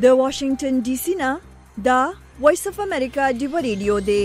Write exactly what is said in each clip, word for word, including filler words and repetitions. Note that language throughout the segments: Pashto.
د واشنگټن ډي سي نه دا وایس اف امریکا دی ریډیو دی.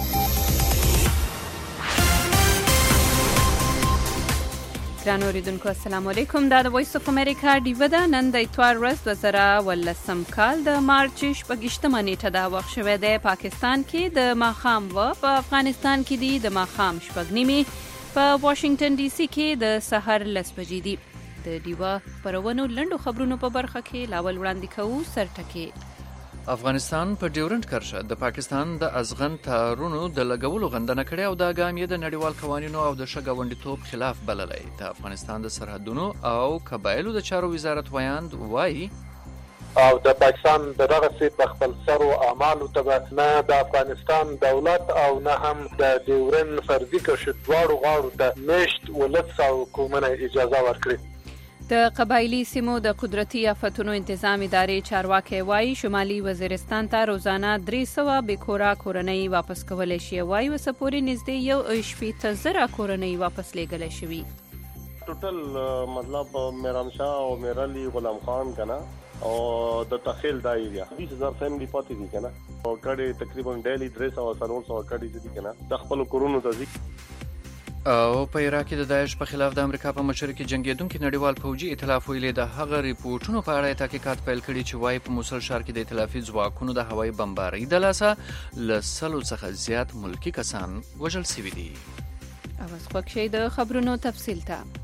ګرانو اوریدونکو السلام علیکم. دا د وایس اف امریکا ډیو ده. نن د اتوار ورځ دوه زره ولسم کال د مارچ شپږیشتمه نیټه دا وخت شوی دی. پاکستان کې د ماښام و، په افغانستان کې دی د ماښام شپږ نیمې، په واشنگټن ډي سي کې د سحر لس بجې دي. د ډیوه خپرونو لنډو خبرونو په برخه کې لاول وړاندې کوو سرټکي. افغانستان په ډیورنډ کرښه د پاکستان د ازغن تارونو د لګولو غندنه کړې او دا ګام یې د نړیوال قوانینو او د ښه ګاونډیتوب خلاف بللی. د افغانستان د سرحدونو او قبایلو د چارو وزارت ویاند وایي او د پاکستان د دغه سي په خپل سر او اعمالو ته نه د افغانستان دولت او نه هم د ډیورنډ فرضي کرښې دواړو غاړو ته میشت ولس او حکومت اجازه ورکړي. د قبایلی سیمو د قدرتي آفتونو انتظام ادارې چارواکي وایي شمالي وزیرستان ته روزانه درې سوه بیکوره کورنۍ واپس کولی شي. وایي اوسه پورې نږدې یو شپېته زره کورنۍ واپس لیږلی شوي. ټوټل مطلب میرامشاه او میرعلی غلام خان کنا او د تخیل دا ایریا بیس هزار فیملی پاتې دي کنا او کډې تقریبا ډیلی درې سوه څلور سوه کډې دي کنا د خپل کورونو ته ځي. او په عراق کې د داعش په خلاف د امریکا په مشر کې جنگیدونکو نړیوال پوځي ائتلاف ویلي د هغه ریپورتونو په اړه تحقیقات پیل کړي چې وايي په موصل ښار کې د ائتلافي ځواکونو د هوایي بمبارۍ د لاسه له سلو څخه زیات ملکی کسان وژل شوي دي. اوس خوښ شئ د خبرونو تفصیل ته.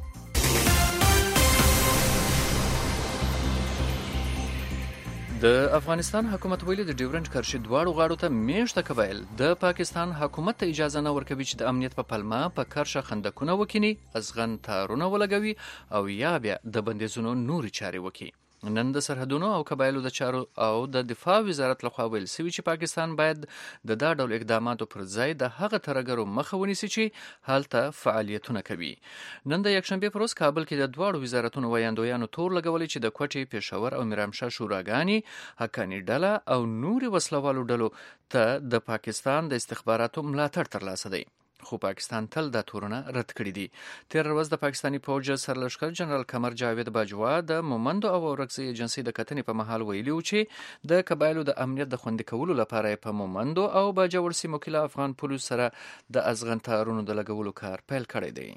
د افغانستان حکومت ویلي د ډیورنډ کرښې دواړو غاړو ته میشته قبایل د پاکستان حکومت ته اجازه نه ورکوي چې د امنیت په پلمه په کرښه خندقونه وکینی، ازغن تارونه ولګوي او یا بیا د بندیزونو نوري چارې وکړي. نن د سرحدونو او قبایلو د چارو او د دفاع وزارت لخوا ویل شوي چې پاکستان باید د دا ډول اقداماتو پر ځای د هغه ترهګرو مخه ونیسي چې هلته فعالیتونه کوي. نن د یکشنبې پر ورځ کابل کې د دواړو وزارتونو ویاندویانو تور لګولي چې د کوټې، پېښور او میرامشاه شوراګانې، حقاني ډله او نوري وسلوالو ډلو ته د پاکستان د استخباراتو ملاتړ ترلاسه دی. خو پاکستان تل دا تورونه رد کړي دي. تیر ورځ د پاکستاني فوج سرلښکر جنرال قمر جاوید باجوا د مومندو او ورکزي ایجنسي د کتنې په محل ویلي و چې د قبایلو د امنیت د خوندي کولو لپاره په مومندو او باجوړ سیمو کې له افغان پولیسو سره د ازغن تارونو د لګولو کار پیل کړی دی.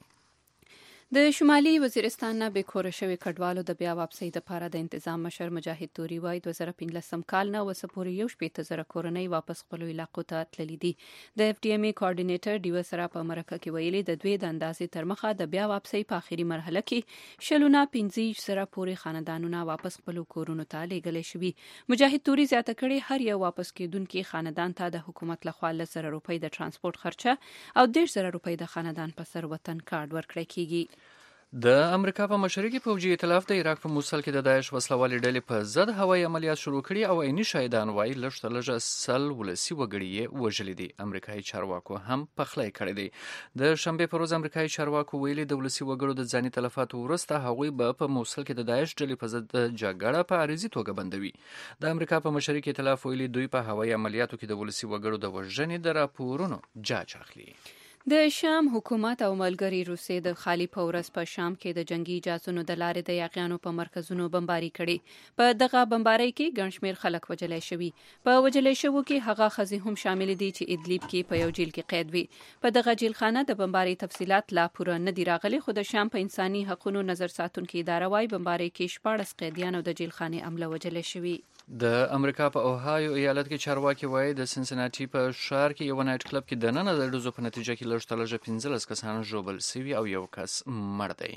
د شمالي وزیرستان نه بیکوره شوي کډوالو د بیا واپسۍ دپاره د انتظام مشر مجاهد توري وایي دوه زره پنځلسم کال نه اوسه پورې یو شپېته زره کورنۍ واپس خپلو علاقو ته تللي دي. د اف ډي ایم ای کوارډینیټر ډیوه سره په مرکه کې ویلي د دوی د اندازې تر مخه د بیا واپسۍ په آخري مرحله کې شلونه پنځه زره پورې خاندانونه واپس خپلو کورونو ته لیږلی شوي. مجاهد توري زیاته کړې هر یو واپس کېدونکي خاندان ته د حکومت لخوا لس زره روپۍ د ترانسپورت خرچه او دېرش زره روپۍ د خاندان په سر وطن کارډ ورکړی کیږي. د امریکا په مشرۍ کې پوځي ائتلاف د عراق په موصل کې د داعش وسلوالې ډلې په ضد هوایي عملیات شروع کړي او عیني شاهدان وایي لږ تر لږه سل ولسي وګړي یې وژلي دي. امریکایي چارواکو هم پخلی کړی دی. د شنبې په ورځ امریکایي چارواکو ویلي د ولسي وګړو د ځاني تلفاتو وروسته هغوی به په موصل کې د داعش ډلې په ضد جګړه په عارضي توګه بندوي. د امریکا په مشرۍ کې ائتلاف ویلي دوی په هوایي عملیاتو کې د ولسي وګړو د وژنې د راپورونو جاج اخلي. د شام حکومت او ملګري روسیې د خالي په ورځ په شام کې د جنگي جاسونو د لارې د یاغیانو په مرکزونو بمباري کړي. په دغه بمبارۍ کې ګڼ شمېر خلک وژلی شوي. په وژلی شوو کې هغه ښځې هم شامل دي چې ادلیب کې په یو جیل کې قید وي. په دغه جیل خانه د بمبارۍ تفصیلات لا پوره نه دي راغلي، خو د شام په انساني حقونو نظر ساتونکي اداره وایي بمبارۍ کې شپاړس قیدیان او د جیل خانې عمله وژلی شوي. د امریکا په اوهایو ایالت کې چارواکي وایي د سنسناټي په ښار کې یو نایټ کلب کې دننه د ډزو په نتیجه کې لږ تر لږه پنځلس کسان ژوبل شوي او یو کس مړ دی.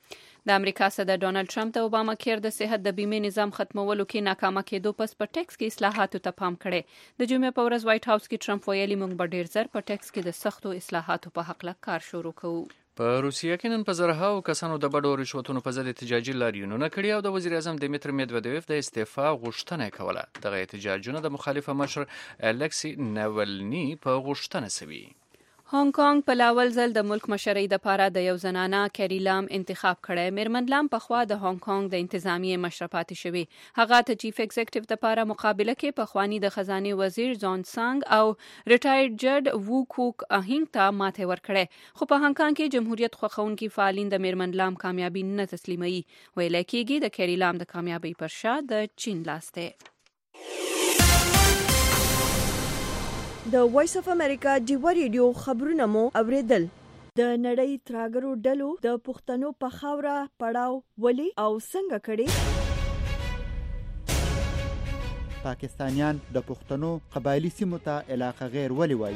د امریکا صدر ډونالډ ټرمپ د اوباما کیر د صحت د بیمې نظام ختمولو کې ناکامه کېدو پس په ټیکس کې اصلاحاتو ته پام کړی. د جمعې په ورځ وایټ هاوس کې ټرمپ ویلي موږ به ډېر زر په ټیکس کې د سختو اصلاحاتو په هکله کار شروع کوو. په روسیه کې نن په زرهاو کسانو د بډو رشوتونو په ضد احتجاجي لاریونونه کړي او د وزیر اعظم دیمیتر میدودیف د استعفا غوښتنه یې کوله. دغه احتجاجونه د مخالفه مشر الکسی ناولني په غوښتنه سوي. هانګ کانګ په لاول ځل د ملک مشرۍ دپاره د یو زنانه کیری لام انتخاب کړی. میرمن لام پخوا د هانګ کانګ د انتظامیې مشره پاتې شوې. هغه ته چیف ایگزیکټیو دپاره مقابله کې پخواني د خزانې وزیر زون سانګ او ریټایرډ جج وو کوک اهینګ ته ماته ورکړی. خو په هانګ کانګ کې جمهوریت خوښونکي فعالین د میرمن لام کامیابي نه تسلیموي. ویل کېږي د کیری لام د کامیابۍ پر شا د چین لاس دی. د وایس اف امریکا ډیوا ریډیو خبرونه مو اوریدل. د نړۍ تراګرو ډلو د پښتنو په خاوره پړاو ولي او څنګه کړي. پاکستانیان د پښتنو قبایلی سیمو ته علاقه غیر ولي وایي.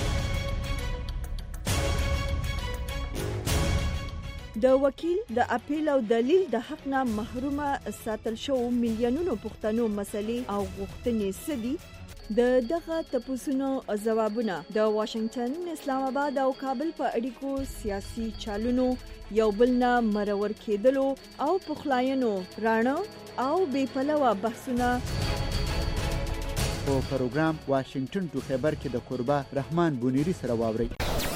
د وکیل د اپیل او دلیل د حق نه محرومه ساتل شو میلیونونو پښتنو مسلې او غوښتنې سدي. د دغه تپوسونو ځوابونه د واشنگټن، اسلام آباد او کابل په اړیکو سیاسي چالونو یو بل نه مرور کېدلو او پخلاینو رانه او بې پلوه بحثونه په پروګرام واشنگټن ټو خیبر کې د قربا رحمان بونیری سره واوري.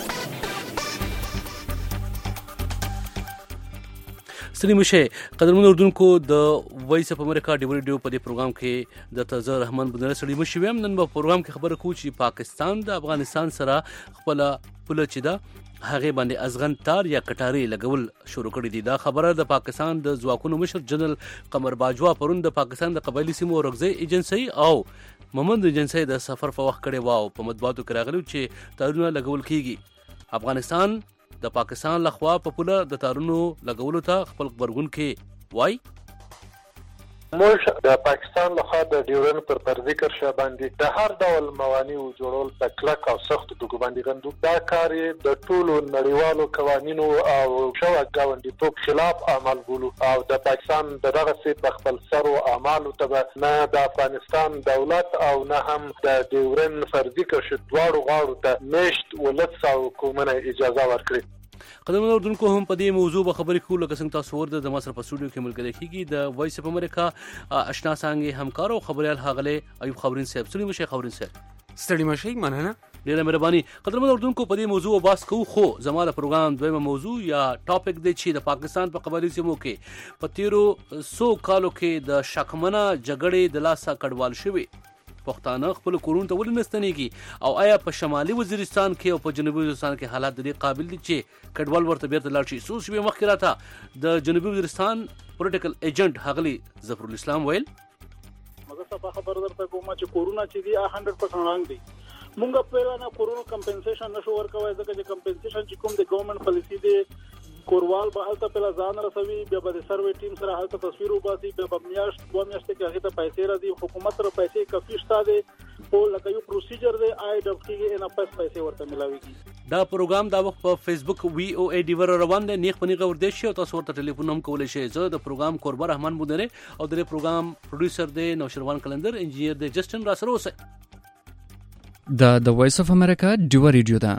ستړي مشه قدرمن اردوونکو د وایس اف امریکا ډیو ریډیو په دې پروګرام کې د تزر رحمان بونیری سړي مشه ویم. نن په پروګرام کې خبره کوو چې پاکستان د افغانستان سره خپل پوله چې دا هغه باندې ازغن تار یا کټاری لګول شروع کړی دي. دا خبره د پاکستان د ځواکونو مشر جنرال قمر باجوا پرون د پاکستان د قبایلی سیمو رغزي ایجنسی او مومند ایجنسی د سفر په وخت کړي واو په مطبوعاتو کې راغلی چې تارونه لګول کیږي. افغانستان د پاکستان لخوا په پوله د تارونو لګولو ته خپل خبرګون کې وای. موږ د پاکستان لخوا د ډیورن پر فرضي کرښه باندې د هر ډول موانعو جوړول په کلک او سخت توګه باندې غندو. دا کار د ټولو نړیوالو قوانینو او شوه ګاونډیتوب خلاف عمل بولو او د پاکستان دغه سي په خپل سر او اعمالو ته نه د افغانستان دولت او نه هم د ډیورن فرضي کرښه دواړو غاړو ته نشت ولڅ او کومه اجازه ورکړي. قدرمن اردوونکو هم په دې موضوع به خبرې کوو. لکه څنګه تاسو ورته د مصر په سټوډیو کې ملګری کیږي د وایس اف امریکا آشنا څنګه همکار او خبريال هغله ایوب خبرین صاحب. ستړي مشه خبرین صاحب. ستړي مشه مننه. ډیره مهرباني. قدرمن اردوونکو په دې موضوع باس کوو خو زموږ پروګرام دویمه موضوع یا ټاپک دی چې د پاکستان په قبایلی سیمو کې په تیرو سو کالو کې د شکمنه جګړې د لاسه کډوال شوی پښتانه خپل کورونو ته ولې نستنېږي او آیا په شمالي وزیرستان کې او په جنوبي وزیرستان کې حالات د دې قابل دي چې کډوال ورته بیرته لاړ شي؟ څو شپې مخکې راته د جنوبي وزیرستان پولیټیکل ایجنټ هغلی ظفر الاسلام ویل مګر صفه خبر درته کوم چې کورونا چې دی سل پرسنټ رنګ دی. مونږ په لاره کورونا کمپنسیشن نشو ورکوي ځکه چې کمپنسیشن چې کوم د ګورنمنت پالیسی دی کوروال به هلته په ځان رسوي بیا به د سروې ټیم سره هلته تصویر وباسي بیا په میاشت دوه میاشتې کې هغه ته پیسې راځي. حکومت سره پیسې کافي شته دي او لکه یو پروسیجر دی آی ډب کې ان اپس پیسې ورته ملاويږي. دا پروګرام دا وخت په فیسبوک وی او ای ډیور روان دی. نیخ پنی غور دی شي او تاسو ورته ټلیفون هم کولای شئ. زه د پروګرام قربا رحمان بونیری او د پروګرام پروډوسر دی نوشروان کلندر، انجینیر دی جسټن راسره اوسه. دا د وایس اف امریکا ډیوا ریډیو ده.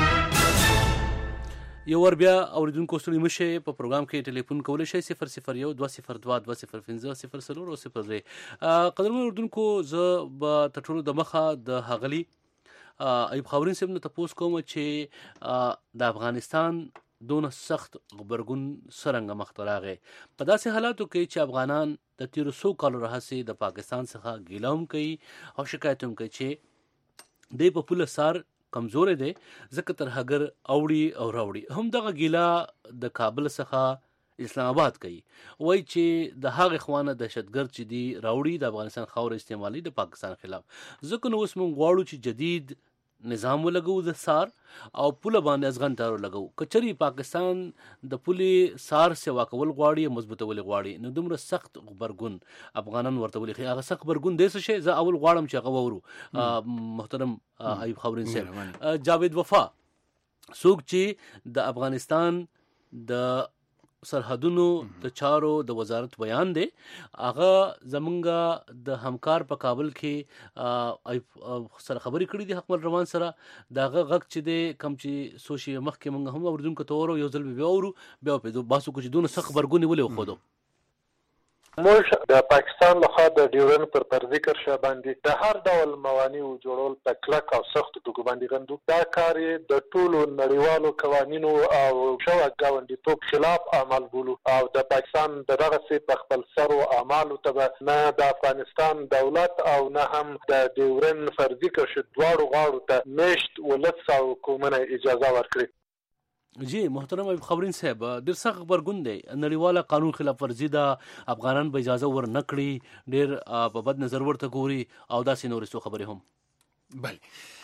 یو ور بیا اوریدونکو ستړي مشه په پروګرام کې ټلیفون کولای شئ صفر صفر یو دوه صفر دوه دوه صفر پنځه صفر څلور او صفر درې. قدرمن اردوونکو زه به تر ټولو د مخه د هغلی ایوب خبرین صاحب نه تاسو کوم چې د افغانستان دونه سخت غبرګون سرنګ مخته راغی په داسې حالاتو کې چې افغانان د تیرو سو کالو راهیسې د پاکستان څخه ګیله هم کوي او شکایت هم کوي چې د په پوله سار کمزورې دی ځکه تر هګر اوړي او راوړي. هم دغه ګیله د کابل څخه اسلام آباد کوي وایي چې د هغه خوانه دهشتګرد چې دی راوړي د افغانستان خاور استعمالي د پاکستان خلاف. ځکه نو اوس موږ غواړو چې جدید نظام ولګو د سار او پوله باندې ازغن تارو لګو. کچري پاکستان د پولي سار سیوا کول غواړي مضبوطول غواړي نو دومره سخت غبرګون افغانان ورته ولي هغه سخت غبرګون دیسه شي. زه اول غواړم چې هغه وورو محترم ایوب خبرین صاحب. جاوید وفا څوک چې د افغانستان د سرحدونو د چارو د وزارت بیان دی هغه زمونږه د همکار په کابل کې سره خبرې کړې دي حکمل روان سره داغه غږ چې دی کم چې سوشي مخکې مونږ هم اوریدونکو ته ورو یو ځل بیا اورو بیا په باسو کې دونه سخت خبرګونی ولې وخدو. موږ د پاکستان لخوا د ډیورن پر فرضي کرښه باندې د هر ډول موانعو جوړول په کلک او سخت توګه باندې غندو. دا کار د ټولو نړیوالو قوانینو او شوه ګاونډیتوب خلاف عمل بولو او د پاکستان دغه سي په خپل سر او اعمالو ته نه د افغانستان دولت او نه هم د ډیورن فرضي کرښه دواړو غاړو ته نشت ولڅ او کومه اجازه ورکړي. جی محترم خبرین صاحب ډیر سخت خبرګون دی نړیواله قانون خلاف ورزي ده افغانان به اجازه ور نکړي ډیر په بد نظر ورته ګوري او داسې نورې څو خبرې هم. بله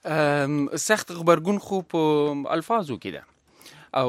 سخت غبرګون خو په الفاظو کې ده او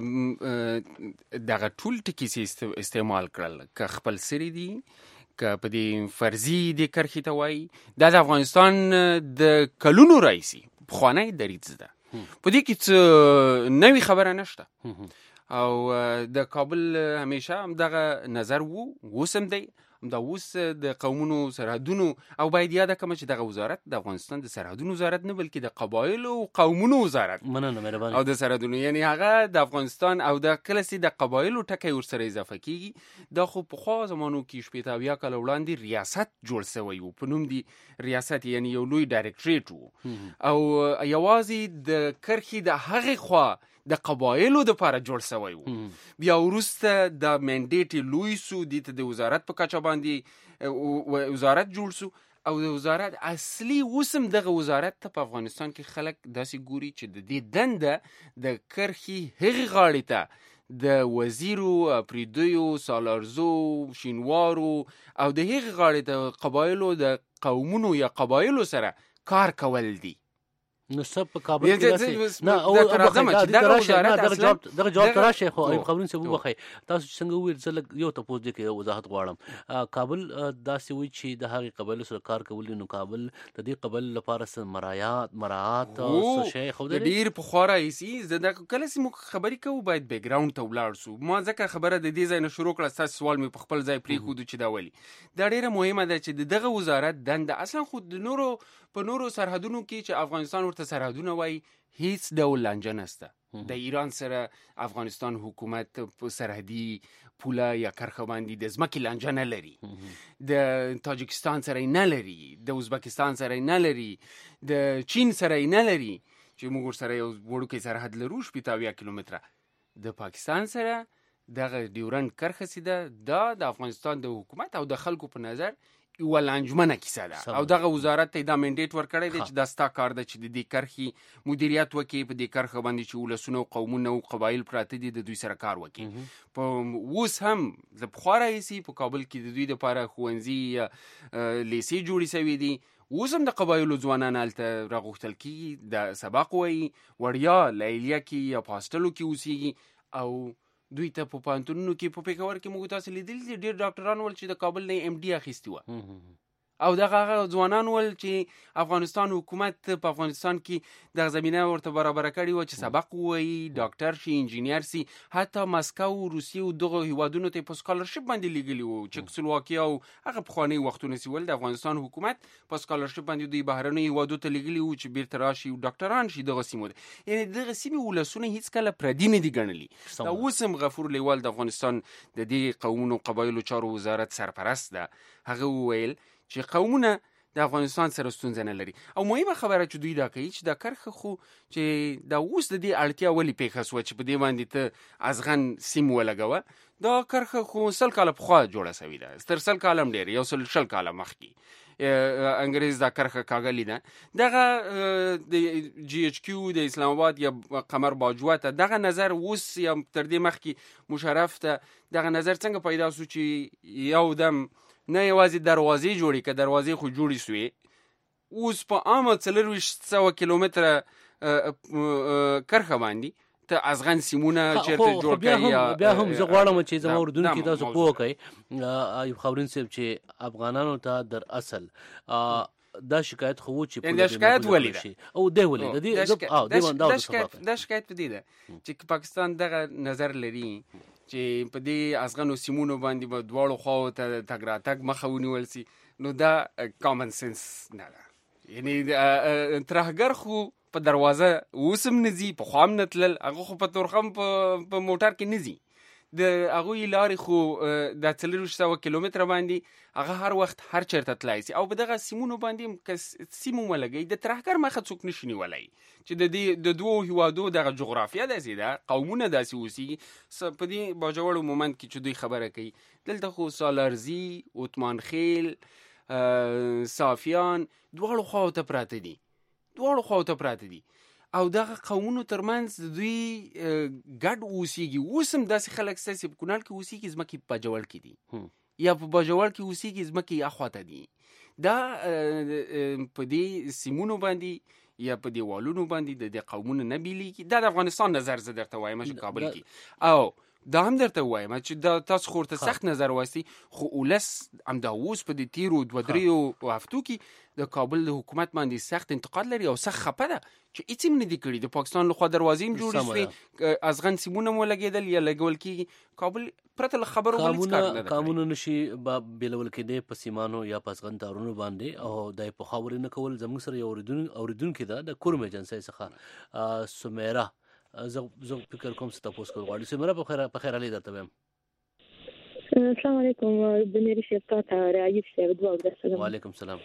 دغه ټول ټکي چې استعمال کړل که خپل سری دي که په دې فرضي د کرښې ته وایي دا د افغانستان د کلونو راهیسې پخوانی دریځ ده. په دې کې څه نوې خبره نشته او د کابل همیشه همدغه نظر وو، اوس هم دی، همدا اوس د قومونو سرحدونو او باید یاده کړم چې دغه وزارت د افغانستان د سرحدونو وزارت نه بلکې د قبایلو او قومونو وزارت مننه مهرباني او د سرحدونو، یعنی هغه د افغانستان او د کله چې د قبایلو ټکی ورسره اضافه کیږي. دا خو پخوا زمانو کې شپېته اویا کاله وړاندې ریاست جوړ شوی و، په نوم دی ریاست، یعنی یو لوی ډایرکټریټ و او یوازې د کرښې د هغې خوا د قبایلو د پاره جوړ شوی و. بیا وروسته د منډیټ لوی سو د د وزارت په کچه باندې وزارت جوړ سو او د وزارت اصلي وسم دغه وزارت ته په افغانستان کې خلک داسې ګوري چې د دې دنده د کرښې هغې غاړې ته د وزیرو، پریدیو، سالارزو، شینوارو او د هغې غاړې ته قبایلو د قومونو یا قبایلو سره کار کول دي. نو سب په کابل کې داسې نه او دغه وزارت اصلا دغه جواب تراشه خو ایوب خبرون څه وبخي تاسو څنګه ویل زه یو تاسو دې کې وضاحت غواړم. کابل داسې وی چې د هغې قبایلو سره کار کول نو کابل د دې قبایلو لپاره سم مراعات مراعات او څه شی خو ډیر په خورا ایسي زه کله چې موږ خبرې کوو باید بیک ګراوند ته ولاړ شو. ما ځکه خبره د دې ځای نه شروع کړه، تاسو سوال مې په خپل ځای پرېښودو چې دا ولي دا ډیره مهمه ده چې دغه وزارت دنده اصلا خو د نورو په نورو سرحدونو کې چې افغانستان ورته سرحدونه وایي هیڅ ډول لانجه نشته. د ایران سره افغانستان حکومت په سرحدي پوله یا کرښه باندې د ځمکې لانجه نه لري، د تاجکستان سره نه لري، د ازبکستان سره نه لري، د چین سره نه لري چې موږ سره یو وړوکی سرحد لرو شپېته اویا کیلومتره. د پاکستان سره دغه ډیورنډ کرښه چې ده دا د افغانستان د حکومت او د خلکو په نظر یوه لانجمنه کیسه ده او دغه وزارت ته دا منډیټ ورکړی دی چې دا ستا کار ده چې د دې کرښې مدیریت وکړي، په دې کرښه باندې چې ولسونه او قومونه او قبایل پراته دي د دوی سره کار وکړي. په اوس هم د پخوا راهیسې په کابل کې د دوی دپاره ښوونځي یا لیسې جوړې شوي دي. اوس هم د قبایلو ځوانان هلته راغوښتل کېږي، د سبق وایي، وړیا لیلیه کې یا په هاسټلو کې اوسېږي او دوی ته په پوهنتونونو کې په پېښور کې موږ تاسو لیدلي دي ډېر ډاکټران ول چې د کابل نه ایم ډي اخیستي وه او دغه هغه ځوانان ول چې افغانستان حکومت په افغانستان کې دغه زمینه ورته برابره کړې وه چې سبق ووایي، ډاکټر شي، انجینیر سي. حتی مسکو، روسیې او دغه هیوادونو ته په سکالرشپ باندې لیږلي وو. چکسلواکیا او هغه پخواني وختونه چې ول د افغانستان حکومت په سکالرشپ باندې دوی بهرنیو هیوادو ته لیږلي وو چې بیرته راشي او ډاکټران شي دغه سیمو ته. یعنې دغه سیمې ولسونه هېڅکله پردي نه دي ګڼلي. دا اوس هم غفور لیوال د افغانستان د دې قومونو قبایلو چارو وزارت سرپرست ده، هغه وویل چې قومونه د افغانستان سره ستونزه نه لري. او مهمه خبره چې دوی دا کوي چې دا کرښه خو چې دا اوس د دې اړتیا ولې پیښه سوه چې په دې باندې ته ازغن سیم ولګوه، دا کرښه خو سل کاله پخوا جوړه سوې ده، تر سل کاله هم ډېر، یو سل شل کاله مخکې انګریز دا کرښه کاږلې ده. دغه د جی ایچ کیو د اسلام آباد یا قمر باجوه ته دغه نظر اوس یا تر دې مخکې مشرف ته دغه نظر څنګه پیدا سو چې یو دم نه یوازې دروازې جوړې که دروازې خو جوړې سوې اوس په عامه څلرویشت سوه کیلومتره کرښه باندې ته ازغن سیمونه چیرته جوړ کړي. بیا هم زه غواړم چې زما اردوونکي تاسو پوه کړئ ایوب خاورین صاحب چې افغانانو ته در اصل دا شکایت خو و چې دا شکایت ولې ده او دی ولې د دې دا شکایت په دې ده چې پاکستان دغه نظر لري چې په دې ازغنو سیمونو باندې به دواړو خواو ته تګ راتګ مخه ونیول سي. نو دا کامن سنس نه ده. یعنې ترهګر خو په دروازه اوس هم نه ځي، پخوا هم نه تلل، هغه خو په تورخم په موټر کې نه ځي. د هغوی لارې خو د څلرویشت سوه کیلومتره باندې هغه هر وخت هر چېرته تللی سي او په دغه سیمونو باندې که سیم ولګوي د ترهګر مخه څوک نشي نیولی چې د دې د دوو هیوادو دغه جغرافیه داسې ده، قومونه داسې اوسېږي. په دې باجوړو مومنت کې چې دوی خبره کوي دلته خو سالارزي، اوتمان خیل، صافیان دواړو خواو ته پراته دي دواړو خواو ته پراته دي او دغه قومونو ترمنځ د دوی ګډ اوسېږي. اوس هم داسې خلک شته چې په کونړ کې اوسېږي ځمکې په باجوړ کې دي یا په باجوړ کې اوسېږي ځمکې اخوا ته دي. دا په دې سیمونو باندې یا په دیوالونو باندې د قومونو نه بیلیږي. دا د افغانستان نظر زه درته وایم چې کابل کې او دا هم درته وایم چې دا تاسو خورته سخت نظر واسي خو ولس همدا اوس په دې تیرو دوه دریو هفتو کې د کابل د حکومت باندې سخت انتقاد لري او سخت خپه ده چې هیڅ هم نه دي کړي. د پاکستان لخوا دروازې هم جوړې شوې، ازغن سیمونه مو لګېدل یا لګول کېږي. کابل پرته له خبرو ولې څه کار نه ده؟ قانون نشي بیلول کېدی په سیمانو یا په ازغن تارونو باندې او د په خاورې نه کول. زموږ سره یو اوریدونکي ده د کورم ایجنسۍ څخه سمیرا، زه زه فکر کوم چې تاسو کو غواړئ. سمیرا په خیر په خیر علي درته وایم. السلام علیکم د مېری شفقت رایف صاحب دوا ورسره. وعلیکم السلام.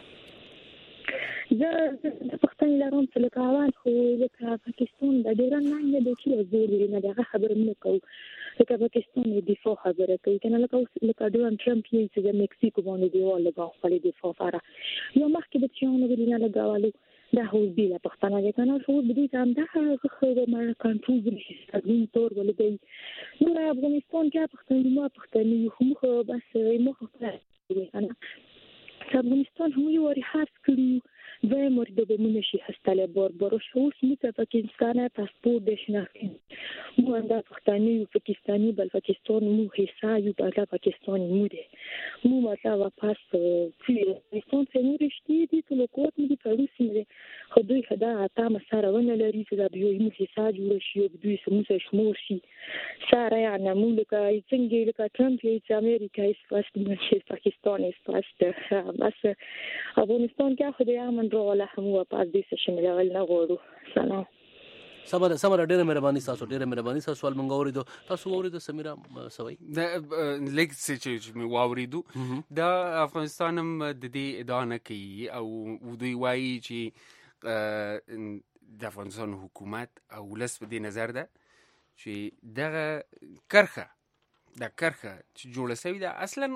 زه د پښتني لرم چې لکه اول خو لکه پاکستان د ډیران نه د چې زور لري نه دغه خبره نه کوي. لکه پاکستان د دفاع خبره کوي کنه، لکه لکه ډونالد ټرمپ چې د مکسیکو باندې دیوال لګاو خپل دفاع لپاره یو مخکې د چانو ولینه لګاولو دا هو بیل پښتانه کې کنه شو بدی ځم دا خو د مر کنټرول شي ستاسو تور ولې نو افغانستان کې پښتني ما پښتني خو بس مخ خپل کنه افغانستان هم یو ریحاس کړی دوی مورد به منشي هستله بار بار شو سمته پاکستان پاسپورت د شناخت مو انده پښتني او پاکستاني بل پاکستان مو حصہ یو بل پاکستاني مو ده مو مطلب واپس پاکستان څنګه رښتې دي ټول کوټ مې په روسي مې خو دوی خدا تا مساره ونه لري چې دا یو مو حصہ جوړ شي او دوی سموسه شمور شي ساره يعني مو لکه څنګه لکه ټرمپ یې امریکا یې فاست منشي پاکستان یې فاست بس افغانستان کې خو د امن ولا هم په دې شمول نه غوړو. سلام. سمره سمره ډیره مهرباني تاسو ډیره مهرباني تاسو سوال مونږ اوریدو. تاسو اوریدو سمیرا سوي د لیک چې مې واوریدو دا افغانستان هم د دې ادعا نه کوي او دوی وایي چې د افغانستان حکومت او ولس په دې نظر ده چې دغه کرخه دا کرخه چې جوړه شوې ده اصلا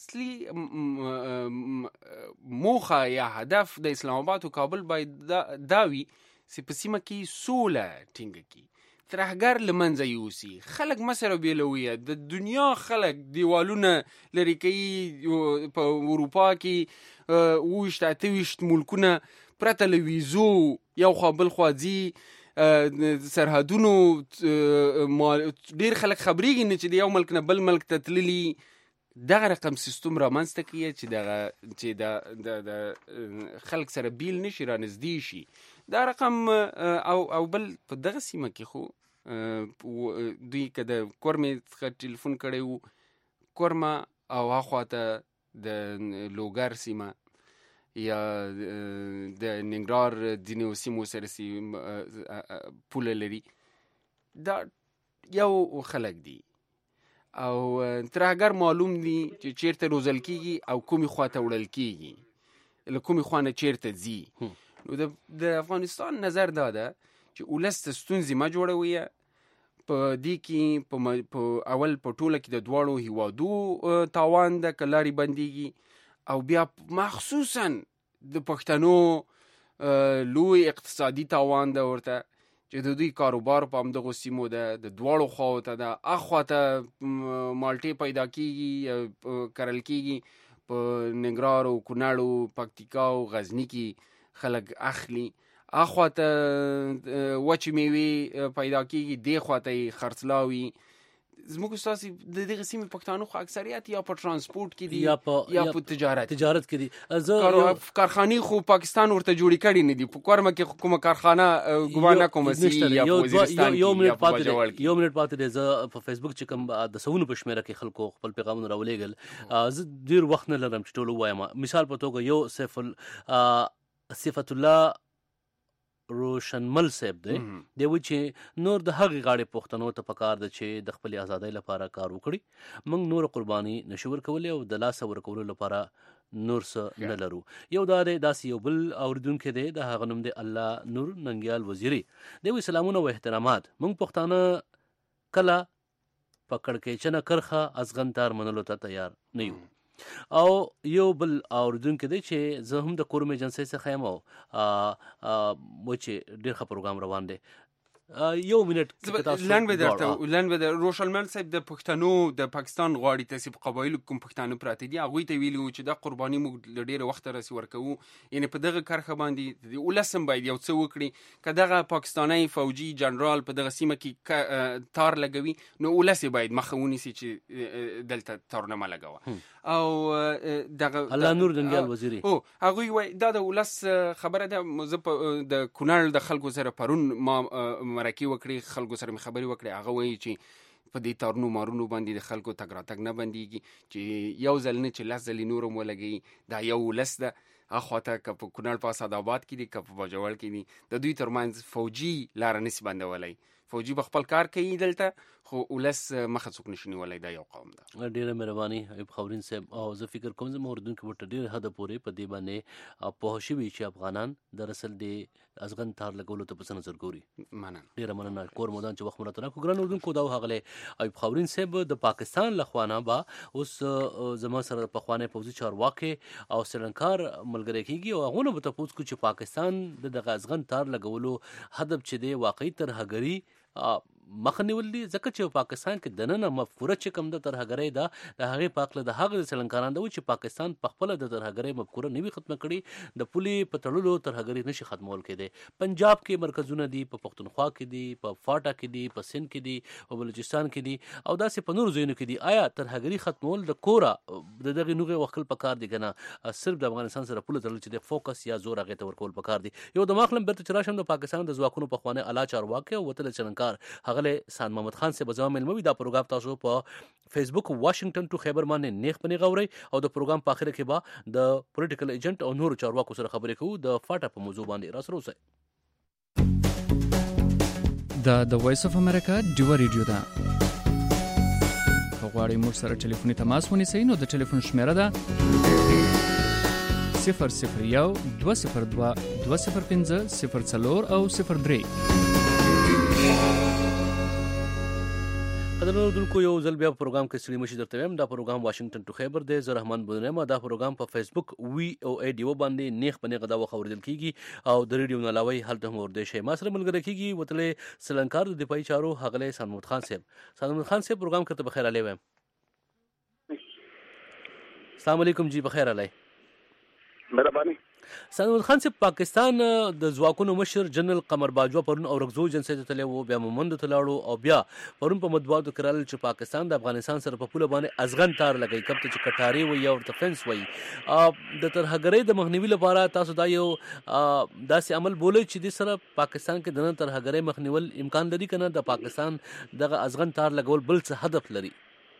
اصلي موخه یا هدف د اسلام آباد او کابل باید داوي چې په سیمه کې سوله ټینګه کړي، ترهګر له منځه یوسي، خلک مسره بیلوي، د دنیا خلک دیوالونه لري کوي. په اروپا کې اوویشت اته ویشت ملکونه پرته له ویزو یو خوا بل خوا ځي، سرحدونو ډیر خلک خبرېږي نه چې د یو ملک نه بل ملک ته تللي. دغه رقم سیستم رامنځته کړي چې دغه چې د خلک سره بیل نشي رانږدې شي. دا رقم او او بل په دغه سیمه کې خو دوی که د کورمې څخه ټلیفون کړی وو، کورمه او هاخواته د لوګر سیمه یا د ننګرهار ځینو سیمو سره پوله لري، دا یو خلک دي او ترهګر معلوم دي چې چیرته روزل کیږي او کومې خواته وړل کیږي، له کومې خوا نه چیرته ځي. نو د افغانستان نظر دا ده چې ولس ته ستونزې مه جوړوي. په دې کې په اول په ټوله کې د دواړو هیوادو تاوان ده که لارې بندېږي، او بیا مخصوصا د پښتنو لوی اقتصادي تاوان ده ورته چې د دوی کاروبار په همدغو سیمو ده، د دواړو خواو ته ده. اخواته مالټې پیدا کېږي کرل کېږي، په ننګرهار او کونړ او پکتیکا او غزني کې خلک اخلي، اخواته وچې میوې پیدا کېږي، دې خواته یې خرڅلاوي. زموږ ستاسې د دغه سیمې پښتانه خو اکثریت یا په ترانسپورټ کې دي یا په تجارت تجارت کې دي. کارخانې خو پاکستان ورته جوړې کړي نه دي. په کورمه کې کومه کارخانه ګمان نه کوم سي یا په وزیرستان کې یا په باجوړ کې. یو منټ پاتې دی. زه په فیسبوک چې کوم د سونو په شمیره کې خلکو خپل پیغامونه راولېږل، زه ډیر وخت نه لرم چې ټول وایم. مثال په توګه یو سیف صفت الله روشنمل صاحب دی دی و چې نور د هغې غاړې پښتنو ته پکار ده چې د خپلې ازادۍ لپاره کار وکړي. موږ نور قرباني نشو ورکولی او د لاسه ورکولو لپاره نور څه نه لرو. یو دا دی، داسې یو بل اوریدونکی دی، د هغه نوم دی الله نور ننګیال وزیري. دی وایي سلامونه و احترامات. موږ پښتانه کله په کړکېچنه کرښه ازغن تار منلو ته تیار نه یو. او یو بل اوریدونکی دی چې زه هم د کورم ایجنسۍ څخه یم او و چې ډېر ښه پروګرام روان دی. یو منټ لن به درته لن به روشلمن صاحب د پښتنو د پاکستان غواړي تاسو په قبایلو کوم پښتانه پراته دي هغه ته ویلو چې د قرباني موږ ډیره وخت راسي ورکو یعنی په دغه کرخه باندې د ولسم باید یو څه وکړي کداغه پاکستاني فوجي جنرال په دغه سیمه کې تار لګوي نو ولس باید مخونی سي چې دلته تارنامه لګاوه او دغه الله نور دنګال وزیری او هغه وای دا د ولس خبره ده مزه د کونړ د خلکو سره پرون ما مرکی وکړي خلکو سره خبري وکړي هغه وایي چې په دې تارنو مارونو باندې د خلکو تګ راتګ نه بنديږي چې یو ځل نه چې لاس ځلې نورم ولګي دا یو ولس ده اخواته که په کونړ په اسداباد کې دي که په باجوړ کې دي د دوی ترمنځ فوجي لار نس بندولای فوجي په خپل کار کوي دلته خو ولس مخه څوک نشي ولای دا یو قوم ده ډیره مهرباني ایوب خورین صاحب او زه فکر کوم چې موردون کې وټ ډیر حد پورې په دې باندې په شوي چې افغانان در اصل دی ازغن تار لګولو ته په نظر ګوري مننه ډیره مننه کور مودان چې وخت مرته کو ګران اردن کو دا هغله ایوب خورین صاحب د پاکستان لخوانه با اوس زما سره په خوانه پوزي چارواکي او سرنکار ملګری کیږي او هغه به تاسو کو چې پاکستان د ازغن تار لګولو هدف چې دی واقعي ترهګری مخنیول دي ځکه چې پاکستان کې دننه مفکوره چې کوم د ترهګرۍ ده د هغې په هکله د هغه سلنکاران ده چې پاکستان په خپله د ترهګرۍ مفکوره نه وي ختمه کړې د پولې په تړلو ترهګرۍ نشي ختمول کېدی پنجاب کې مرکزونه دي په پښتونخوا کې دي په فاټا کې دي په سند کې دي په بلوچستان کې دي او داسې په نورو ځایونو کې دي آیا ترهګرۍ ختمول د کوره د دغې نوغې وکل پکار دي که نه صرف د افغانستان سره پوله تړل چې د فوکس یا زور هغې ته ورکول پکار دي یو د ماخلم بیرته چې راشم د پاکستان د ځواکونو پخوانی اعلی چارواکی او وتل سلنکار هغه سان محمد خان سے بزام علموي دا پروګرام تاسو په فیسبوک واشنگټن ټو خیبر باندې نیخ پنی غوري او د پروګرام په اخر کې با د پولیټیکل ایجنټ او نور چارواکو سره خبرې کوو د فاټا په موضوع باندې را سره اوسئ دا د وایس اف امریکا ډیو ریډیو ده غواړئ موږ سره ټلیفوني تماس ونیسئ نو د ټلیفون شمیره ده صفر صفر یو دوه صفر دوه دوه صفر پنځه صفر څلور او صفر درې قدرمنو اردوونکو یو ځل بیا په پروګرام کې ستړي مشي درته وایم دا پروګرام واشنگټن ټو خیبر دی زه رحمان بودنیم دا پروګرام په فیسبوک وی او ای ډیو باندې نیخ پنې غدا وخت اوریدل کیږي او د ریډیو نه علاوه هلته هم ورده شي ما سره ملګری کیږي وتلې سلنکار د دفاعي چارو هغله سلمان خان صاحب سلمان خان صاحب پروګرام کرته بخیر علی وایم السلام علیکم جی بخیر علی مهرباني سلمان خان صاحب پاکستان د ځواکونو مشر جنرال قمر باجوا پرون او رغزو جنسي ته تلو بیا مومند ته لاړو او بیا پرون په مطبوعاتو کرال چې پاکستان د افغانستان سره په پوله باندې ازغن تار لګي کبته چې کټاری وي او ډیفنس وي د ترهګرۍ د مخنیوي لپاره تاسو دا یو داسې عمل بولئ چې د سره پاکستان کې د ترهګرۍ مخنیول امکان لري کنه د پاکستان دغه ازغن تار لګول بل څه هدف لري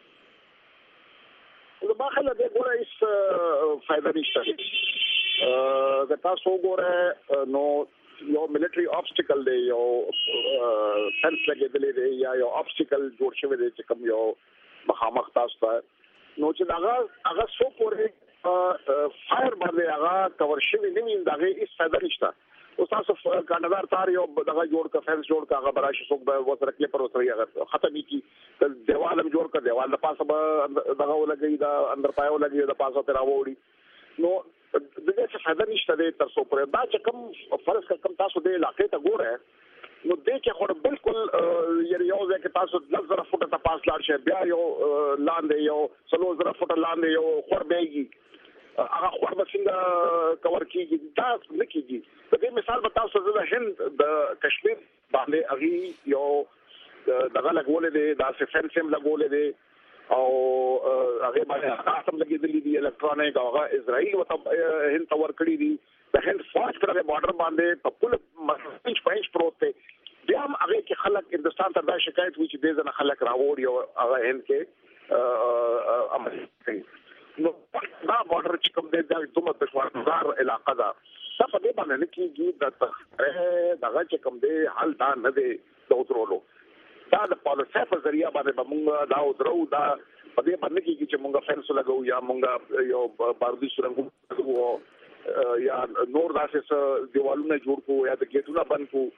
ما خله دې ګوره هیڅ فائدہ نشته د تاسو ګوره نو یو ملټری obstacle دی یو فنس لګېدلې دی یا یو obstacle جوړ شوی دی چې کوم یو مخامخ تاسو ته نو چې هغه هغه څو پورې فایر باندې هغه کور شوی نه وي دغه هیڅ فائدہ نشته او تاسو کاندار تار یو دغه جوړ کا فنس جوړ کا هغه براشي څوک به وسره کې پر وسره هغه ختمي کی دیوالم جوړ کا دیوال د پاسه دغه ولګي دا اندر پایو لګي د پاسه تر راوړي نو د دې څه فائدہ نشته د تر څو پر دا چې کوم فرض کم تاسو د علاقې ته ګوره نو دې کې خو بالکل یعنی یو ځکه تاسو لږ فوټه ته پاس لاړ شي بیا یو لاندې یو څلور زره فوټه لاندې یو خور بیږي هغه خور به څنګه کور کیږي دا نه کیږي په دې مثال به تاسو د هند د کشمیر باندې اغي یو دغه لګولې دي دا سفنسم لګولې دي او هغه باندې تاسو لګېدلې دي الکترونیک هغه اسرائیل او هند تور کړی دي د هند فوج پر بارډر باندې په پوله پنځ پنځ پروت دی بیا هم هغه کې خلک هندستان ته دا شکایت وی چې دې ځنه خلک راوړي او هغه هند کې عمل کوي نو دا بارډر چې کوم دی دا دومره دشوار علاقه ده دا په دې باندې نه کېږي دا دغه چې کوم دی حل دا نه دی د وترولو دا د پالیسي په ذریعہ باندې موږ دا درو دا په دې باندې کې چې موږ فنس لګو یا موږ یو بارودي سرنګو یا نور داسې دیوالونه جوړ کو یا د ګیټونه بند کو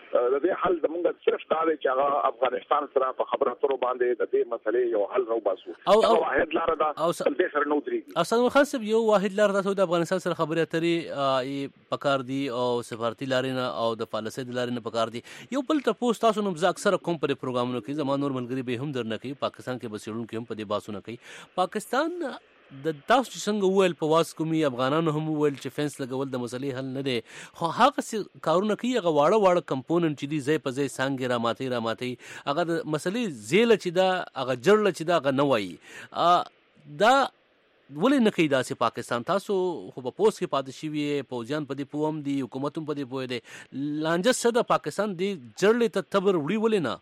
د دې حل زموږ صرف دا دی چې هغه افغانستان سره په خبرو اترو باندې د دې مسلې یو حل راوباسو او واحد لار ده او دې سره نو دري او سلمان خان صاحب یو واحد لار ده د افغانستان سره خبرې اترې پکار دي او سفارتي لارې نه او د پالیسۍ د لارې نه پکار دي. یو بل تاسو تاسو نو زه اکثر کوم پر پروګرامونو کې زموږ نور ملګری به هم درنه کوي پاکستان کې بسیړون کې هم په دې باسونه کوي. پاکستان د تاسو څنګه وویل په واس کومي افغانانو هم وویل چې فنس لګول د مسلې حل نه دی خو هغه څه کارونه کوي هغه واړه واړه کمپوننټ چې دي ځای په ځای څانګې راماتې راماتې هغه د مسلې زیله چې دا هغه جړله چې دا هغه نه وایي دا ولې نه کوي داسې پاکستان تاسو خو په پوسټ کې پاتې شوي پوځیان په دې پوه هم دي حکومت هم په دې پوه دی لانجه څه ده پاکستان دې جړلې ته تبر وړي ولې نه